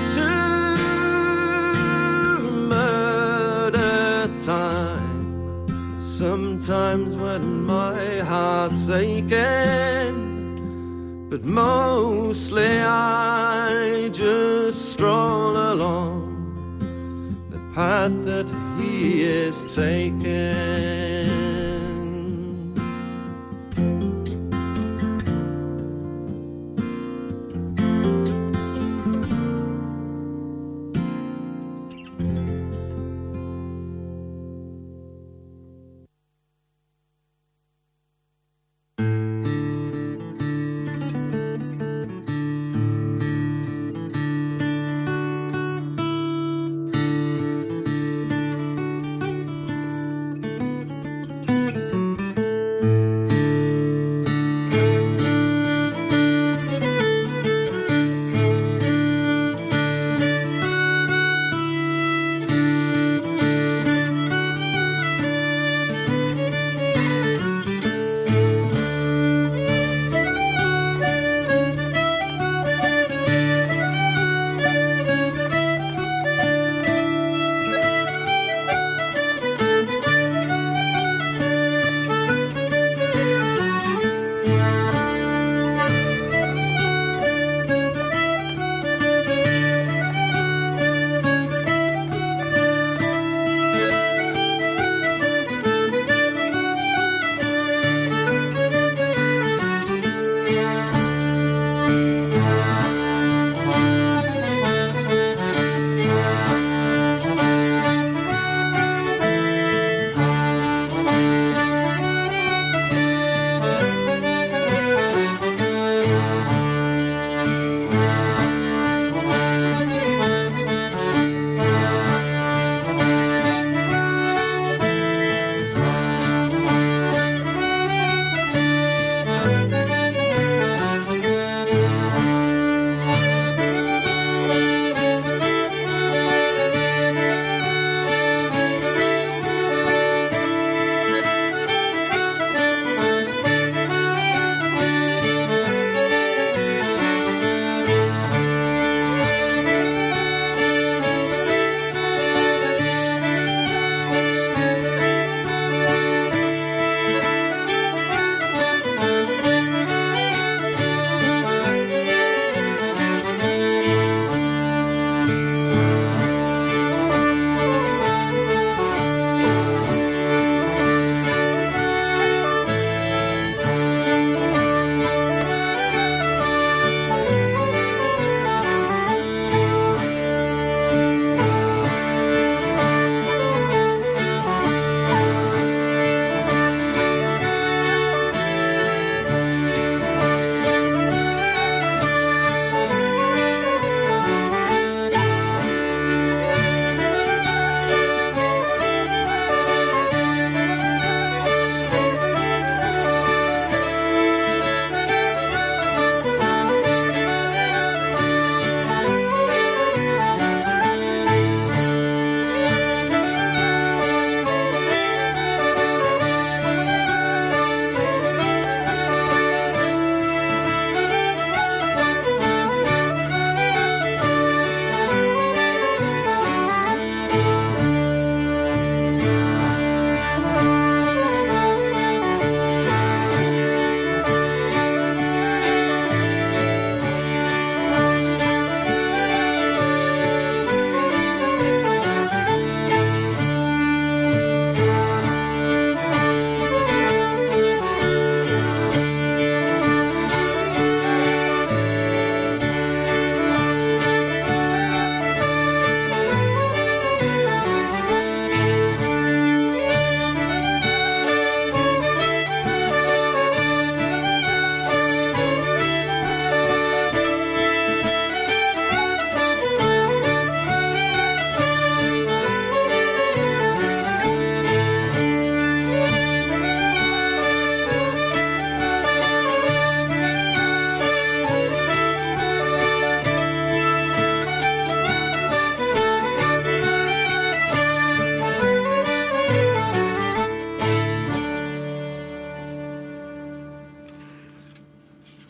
to murder time, sometimes when my heart's aching, but mostly I just stroll along the path that he is taking.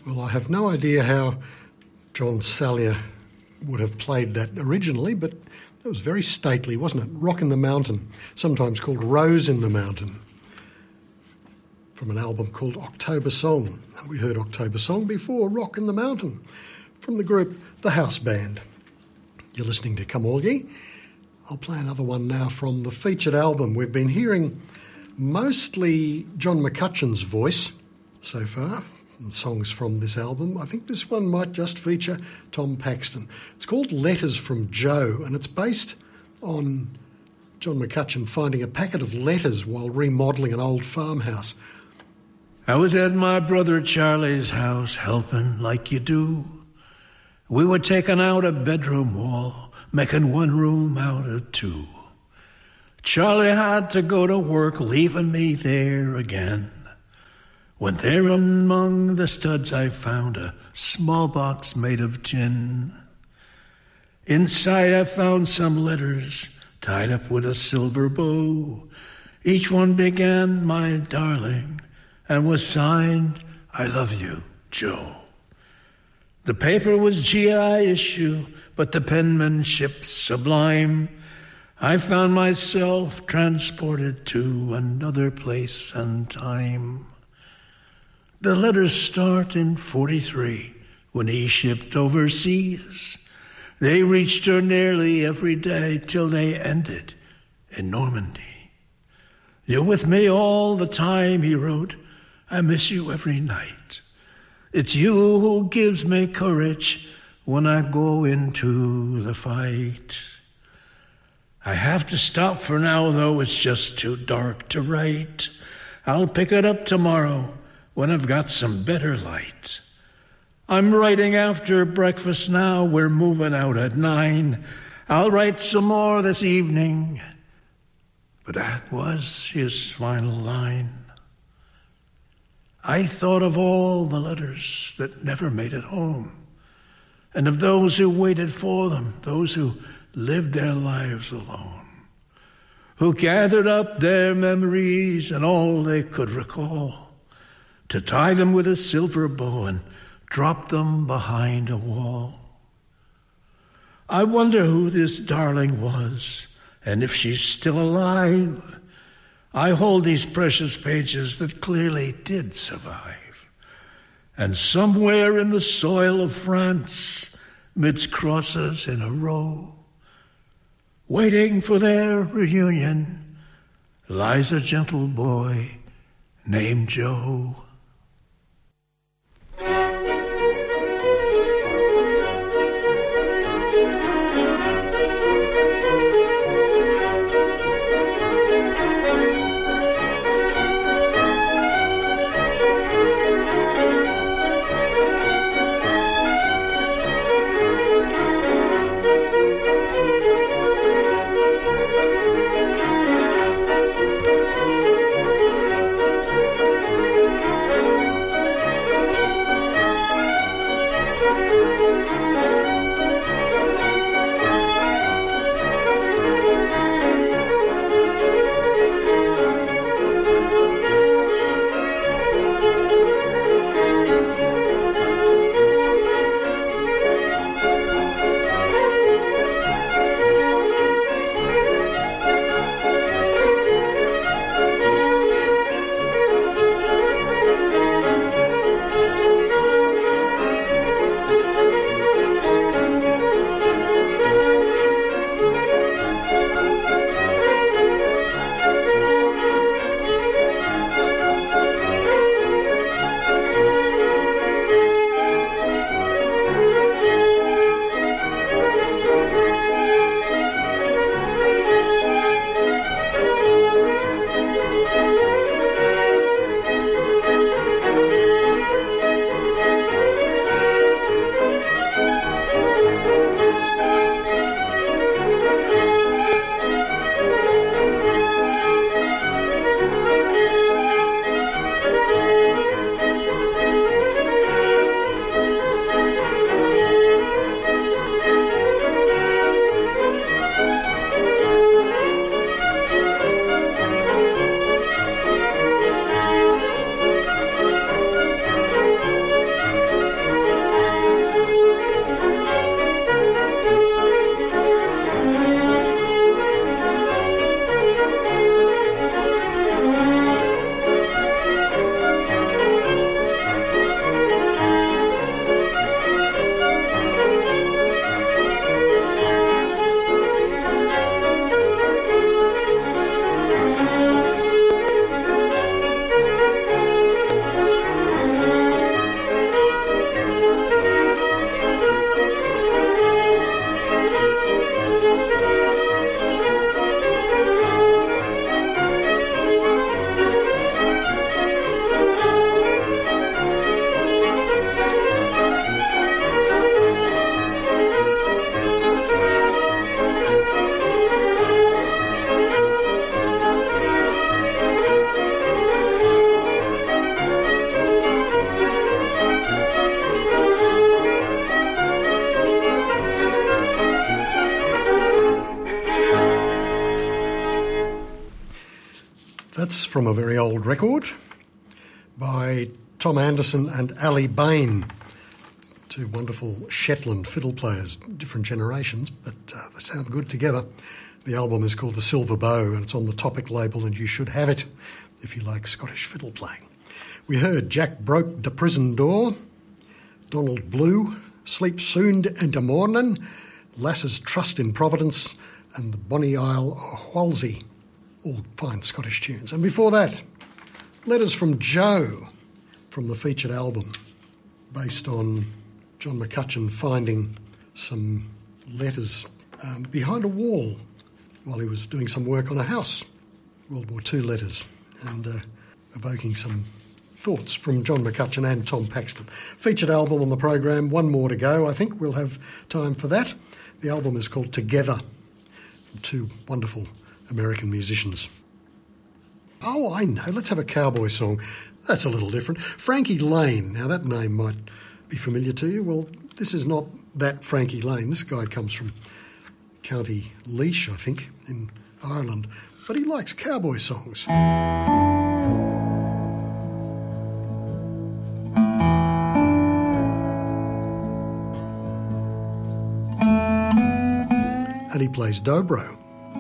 Well, I have no idea how John Sallier would have played that originally, but that was very stately, wasn't it? Rock in the Mountain, sometimes called Rose in the Mountain, from an album called October Song. And we heard October Song before Rock in the Mountain from the group The House Band. You're listening to Come All Ye. I'll play another one now from the featured album. We've been hearing mostly John McCutcheon's voice so far, songs from this album. I think this one might just feature Tom Paxton. It's called Letters from Joe, and it's based on John McCutcheon finding a packet of letters while remodelling an old farmhouse. I was at my brother Charlie's house helping like you do. We were taking out a bedroom wall, making one room out of two. Charlie had to go to work, leaving me there again. When there among the studs I found a small box made of tin. Inside I found some letters tied up with a silver bow. Each one began, "My darling," and was signed, "I love you, Joe." The paper was GI issue, but the penmanship sublime. I found myself transported to another place and time. The letters start in 43, when he shipped overseas. They reached her nearly every day till they ended in Normandy. "You're with me all the time," he wrote. "I miss you every night. It's you who gives me courage when I go into the fight. I have to stop for now, though it's just too dark to write. I'll pick it up tomorrow when I've got some better light. I'm writing after breakfast now, we're moving out at 9. I'll write some more this evening." But that was his final line. I thought of all the letters that never made it home, and of those who waited for them, those who lived their lives alone, who gathered up their memories and all they could recall, to tie them with a silver bow and drop them behind a wall. I wonder who this darling was, and if she's still alive. I hold these precious pages that clearly did survive. And somewhere in the soil of France, midst crosses in a row, waiting for their reunion, lies a gentle boy named Joe. from a very old record by Tom Anderson and Ali Bain, two wonderful Shetland fiddle players, different generations, but they sound good together. The album is called The Silver Bow, and it's on the Topic label, and you should have it if you like Scottish fiddle playing. We heard Jack Broke the Prison Door, Donald Blue, Sleep Soon and the Morning, Lass's Trust in Providence, and the Bonnie Isle of Walsey, all fine Scottish tunes. And before that, Letters from Joe, from the featured album, based on John McCutcheon finding some letters behind a wall while he was doing some work on a house, World War II letters, and evoking some thoughts from John McCutcheon and Tom Paxton. Featured album on the program, one more to go. I think we'll have time for that. The album is called Together, from two wonderful American musicians. Oh, I know, let's have a cowboy song. That's a little different. Frankie Lane, now that name might be familiar to you. Well, this is not that Frankie Lane. This guy comes from County Laois, I think, in Ireland, but he likes cowboy songs. And he plays dobro.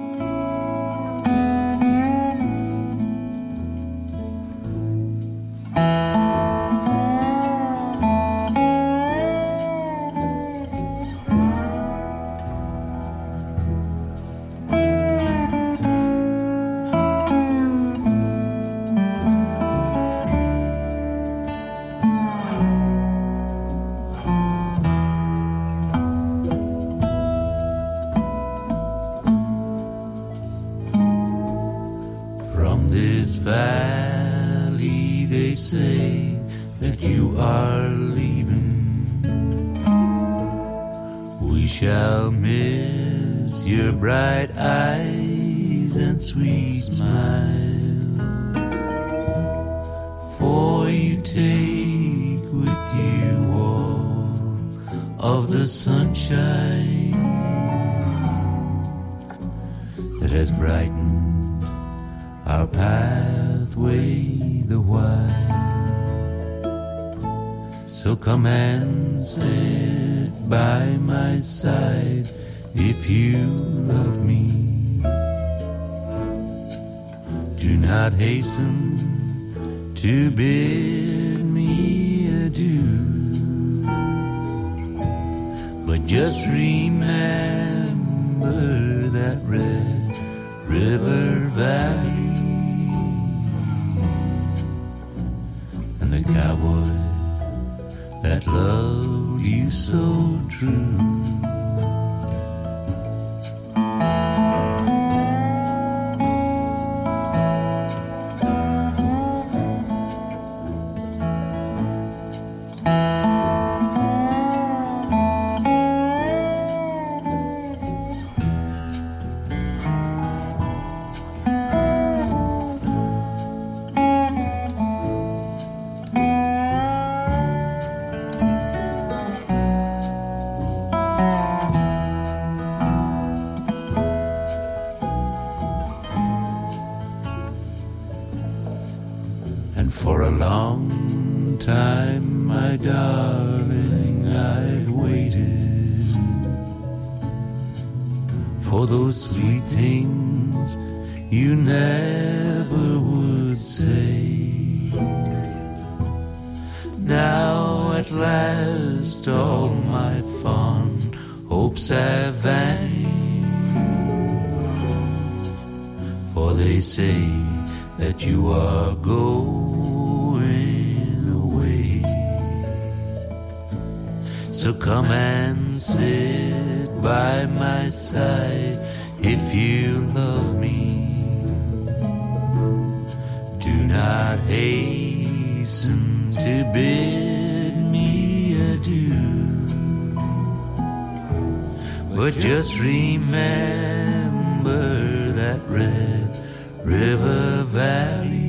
Sweet smile, for you take with you all of the sunshine that has brightened our pathway the while. So come and sit by my side if you love me. Do not hasten to bid me adieu, but just remember that Red River Valley and the cowboy that loved you so true. Say that you are going away. So come and sit by my side if you love me. Do not hasten to bid me adieu, but just remember that Red River Valley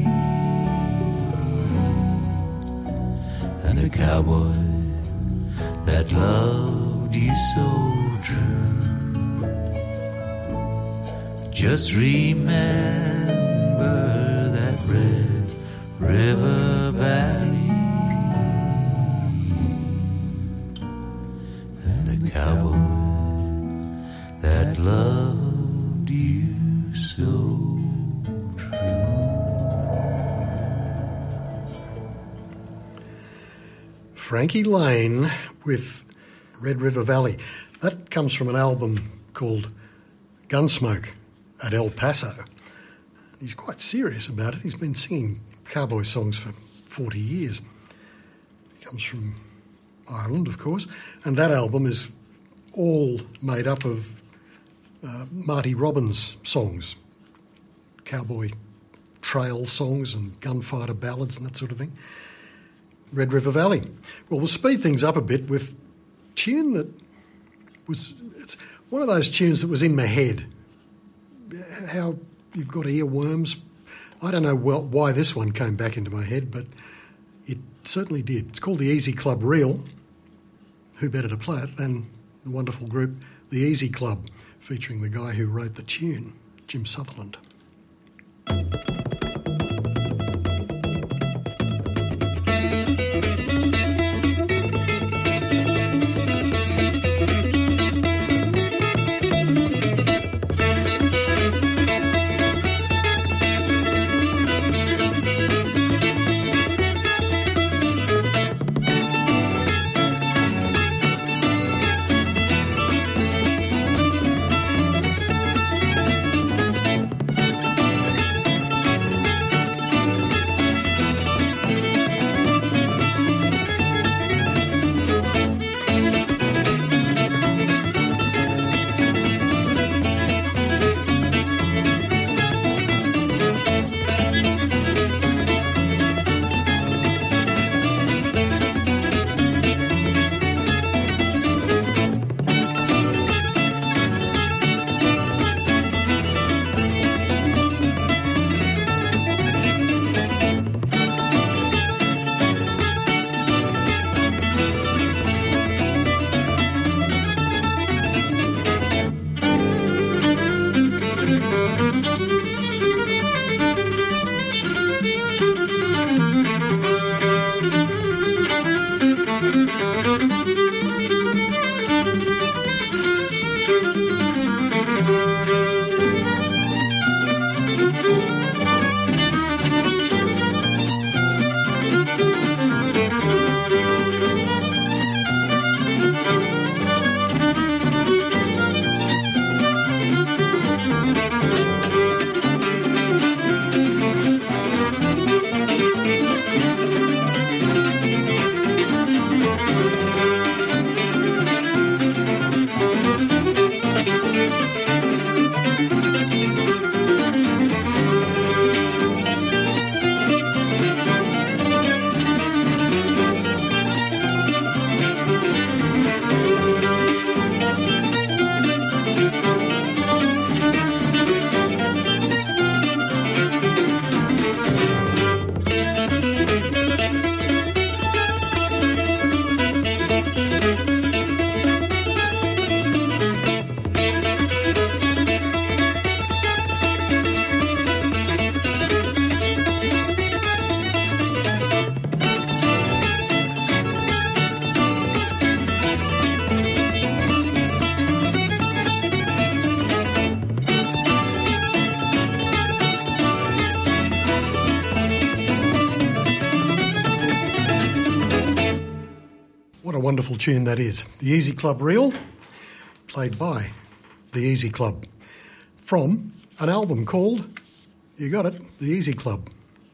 and the cowboy that loved you so true. Just remember that Red River Valley. The cowboy that loved you so true. Frankie Lane with Red River Valley. That comes from an album called Gunsmoke at El Paso. He's quite serious about it. He's been singing cowboy songs for 40 years. He comes from Ireland, of course, and that album is all made up of Marty Robbins songs, cowboy trail songs and gunfighter ballads and that sort of thing. Red River Valley. Well, we'll speed things up a bit with a tune that was... It's one of those tunes that was in my head. How you've got earworms. I don't know why this one came back into my head, but it certainly did. It's called the Easy Club Reel. Who better to play it than the wonderful group The Easy Club, featuring the guy who wrote the tune, Jim Sutherland. Wonderful tune that is. The Easy Club Reel, played by The Easy Club, from an album called, you got it, The Easy Club.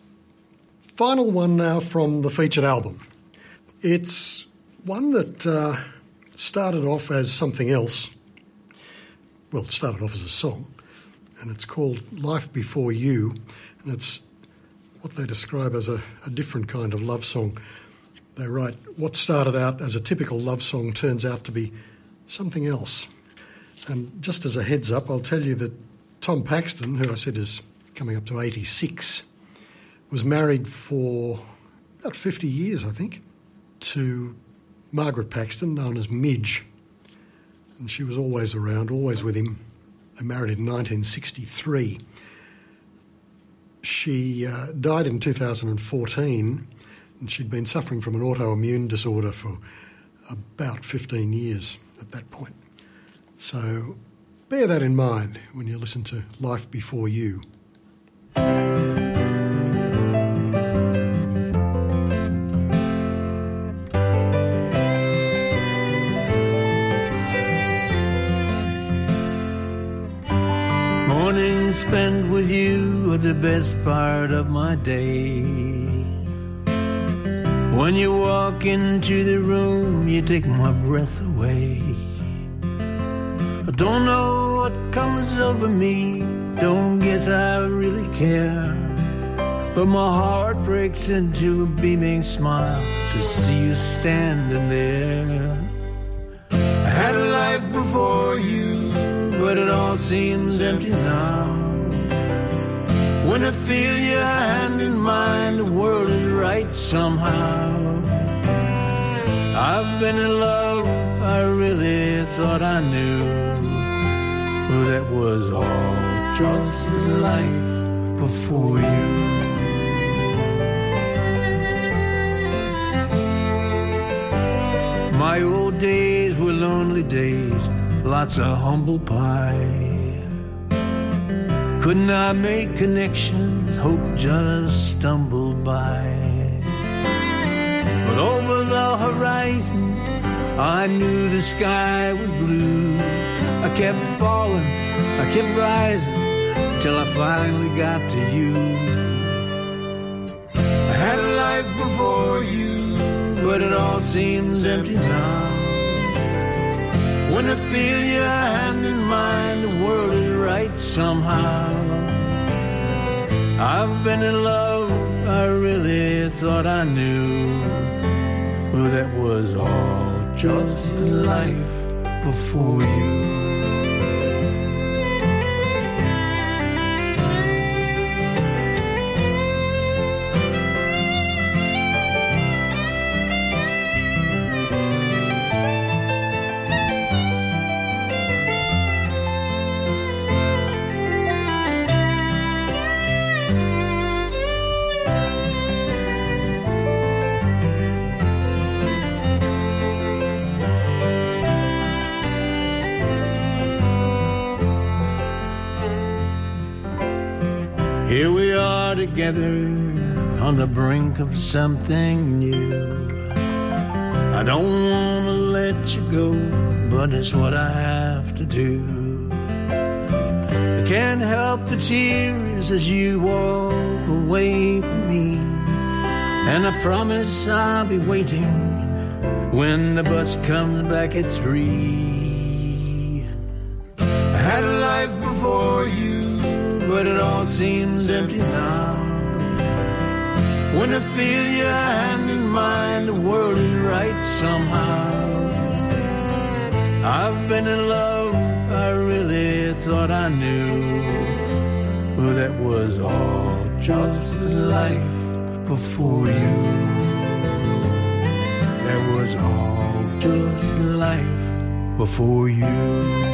Final one now from the featured album. It's one that started off as something else. Well, it started off as a song, and it's called Life Before You, and it's what they describe as a different kind of love song. They write, what started out as a typical love song turns out to be something else. And just as a heads up, I'll tell you that Tom Paxton, who I said is coming up to 86, was married for about 50 years, I think, to Margaret Paxton, known as Midge. And she was always around, always with him. They married in 1963. She died in 2014, and she'd been suffering from an autoimmune disorder for about 15 years at that point. So bear that in mind when you listen to Life Before You. Mornings spent with you are the best part of my day. When you walk into the room, you take my breath away. I don't know what comes over me, don't guess I really care. But my heart breaks into a beaming smile to see you standing there. I had a life before you, but it all seems empty now. When I feel your hand in mine, the world is right somehow. I've been in love, I really thought I knew. Well, that was all just life before you. My old days were lonely days, lots of humble pie. Could not make connections, hope just stumbled by. But over the horizon, I knew the sky was blue. I kept falling, I kept rising, till I finally got to you. I had a life before you, but it all seems empty now. When I feel your hand in mine, the world is right somehow. I've been in love, I really thought I knew. Well, that was all just life before you. Here we are together on the brink of something new. I don't want to let you go, but it's what I have to do. I can't help the tears as you walk away from me, and I promise I'll be waiting when the bus comes back at 3. I had a life before you, but it all seems empty now. When I feel your hand in mine, the world is right somehow. I've been in love, I really thought I knew. Well, that was all just life before you. That was all just life before you.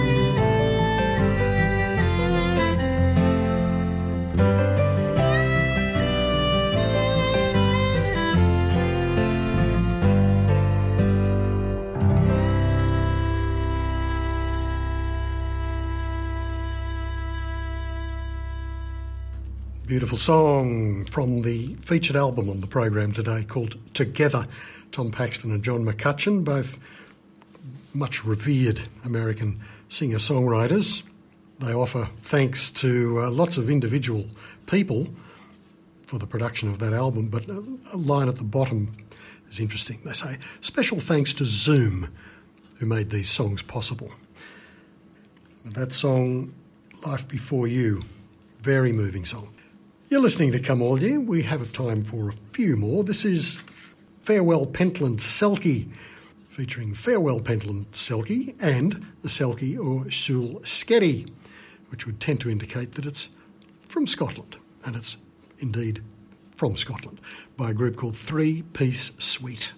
Beautiful song from the featured album on the program today called Together. Tom Paxton and John McCutcheon, both much revered American singer-songwriters. They offer thanks to lots of individual people for the production of that album, but a line at the bottom is interesting. They say, special thanks to Zoom, who made these songs possible. And that song, Life Before You, very moving song. You're listening to Come All Ye. We have time for a few more. This is Farewell Pentland Selkie, featuring Farewell Pentland Selkie and the Selkie or Sul Skerry, which would tend to indicate that it's from Scotland, and it's indeed from Scotland, by a group called Three Piece Suite.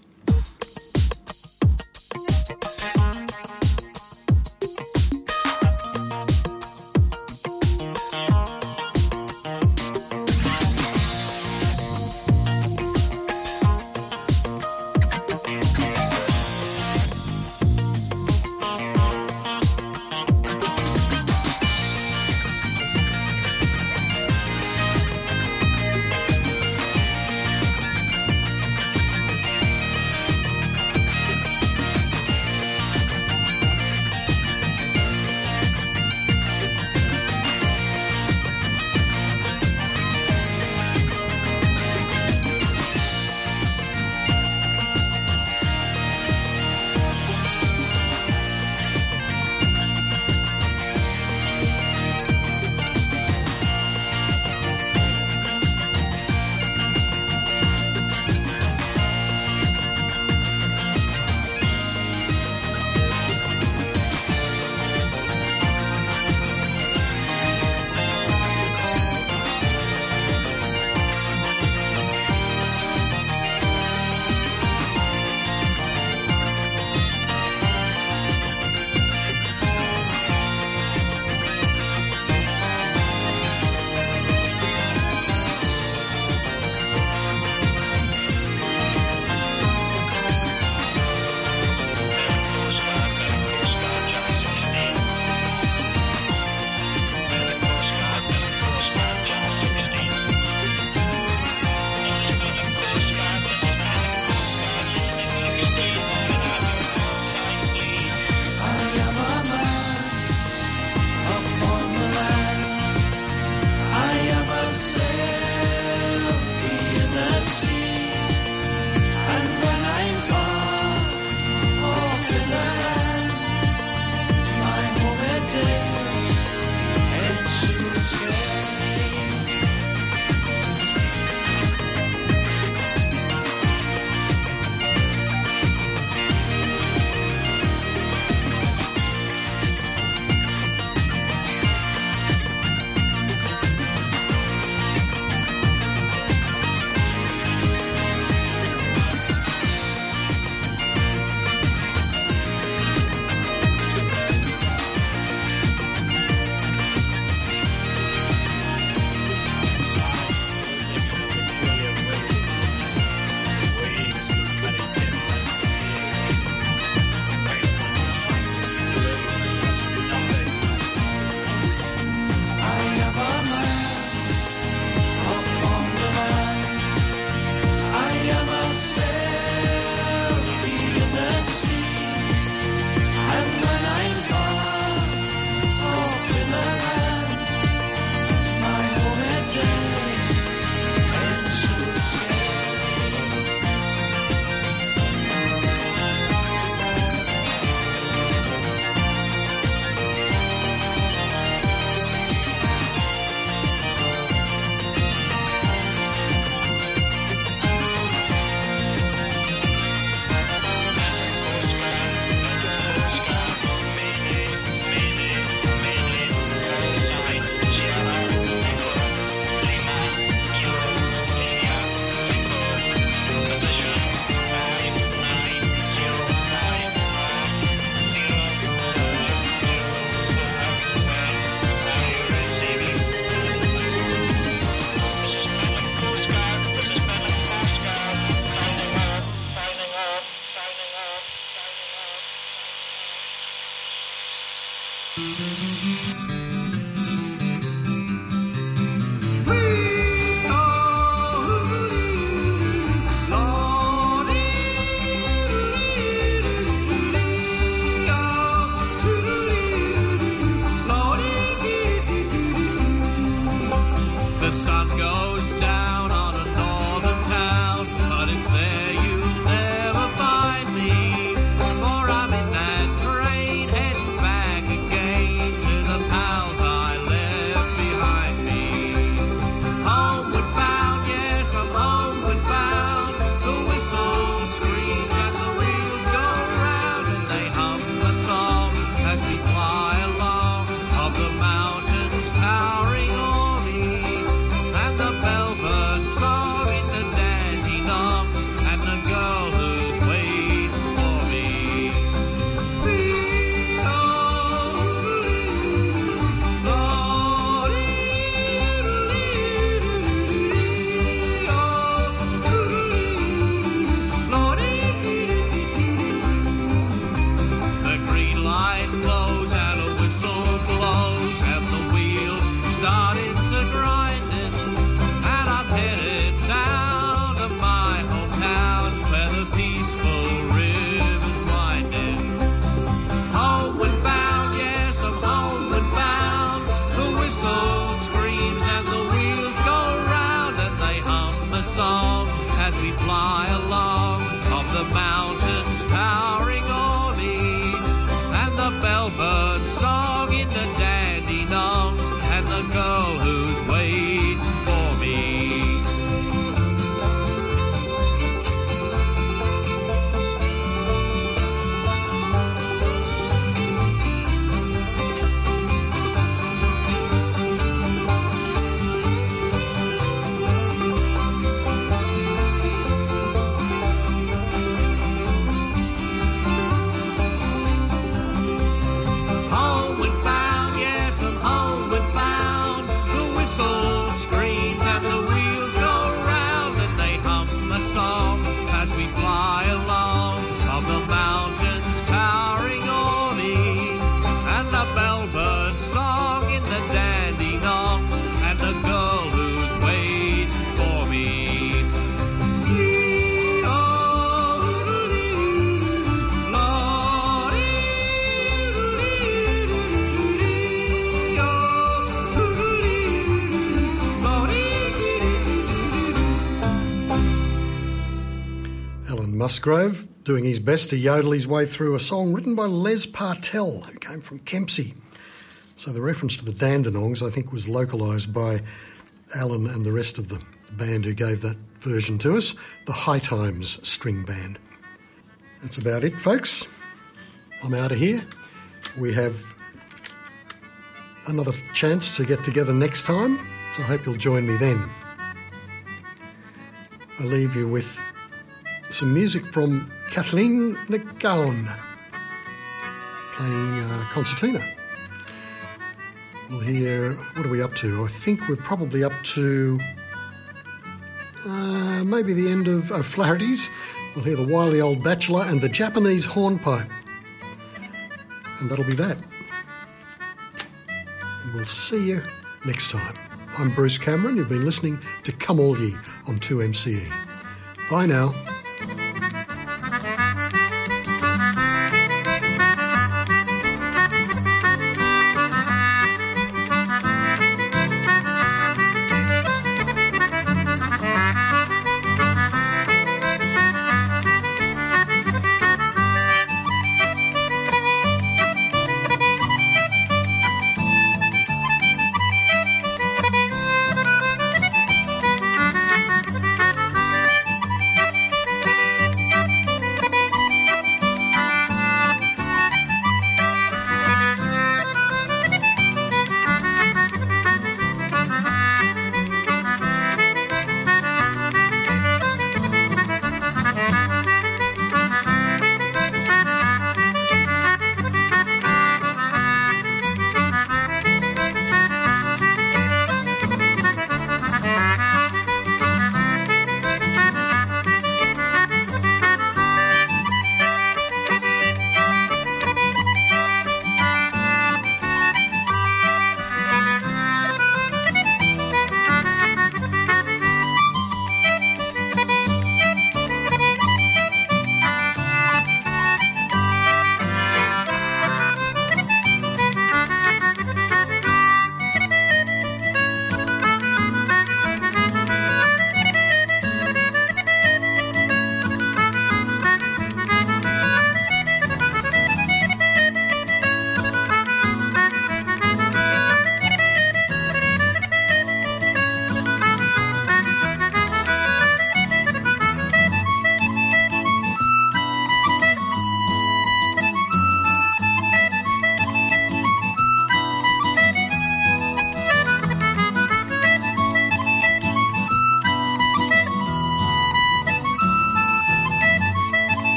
Musgrove doing his best to yodel his way through a song written by Les Partel, who came from Kempsey. So the reference to the Dandenongs, I think, was localised by Alan and the rest of the band who gave that version to us, the High Times String Band. That's about it, folks. I'm out of here. We have another chance to get together next time, so I hope you'll join me then. I leave you with some music from Kathleen McGowan playing concertina. We'll hear, what are we up to? I think we're probably up to maybe the end of O'Flaherty's. We'll hear the Wily Old Bachelor and the Japanese Hornpipe. And that'll be that. And we'll see you next time. I'm Bruce Cameron. You've been listening to Come All Ye on 2MCE. Bye now.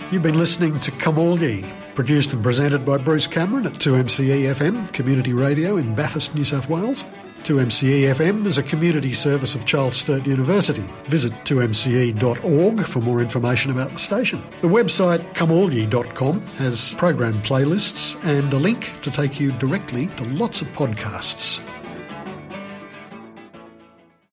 You've been listening to Come All Ye, produced and presented by Bruce Cameron at 2MCE FM, community radio in Bathurst, New South Wales. 2MCE FM is a community service of Charles Sturt University. Visit 2mce.org for more information about the station. The website comeallye.com has program playlists and a link to take you directly to lots of podcasts.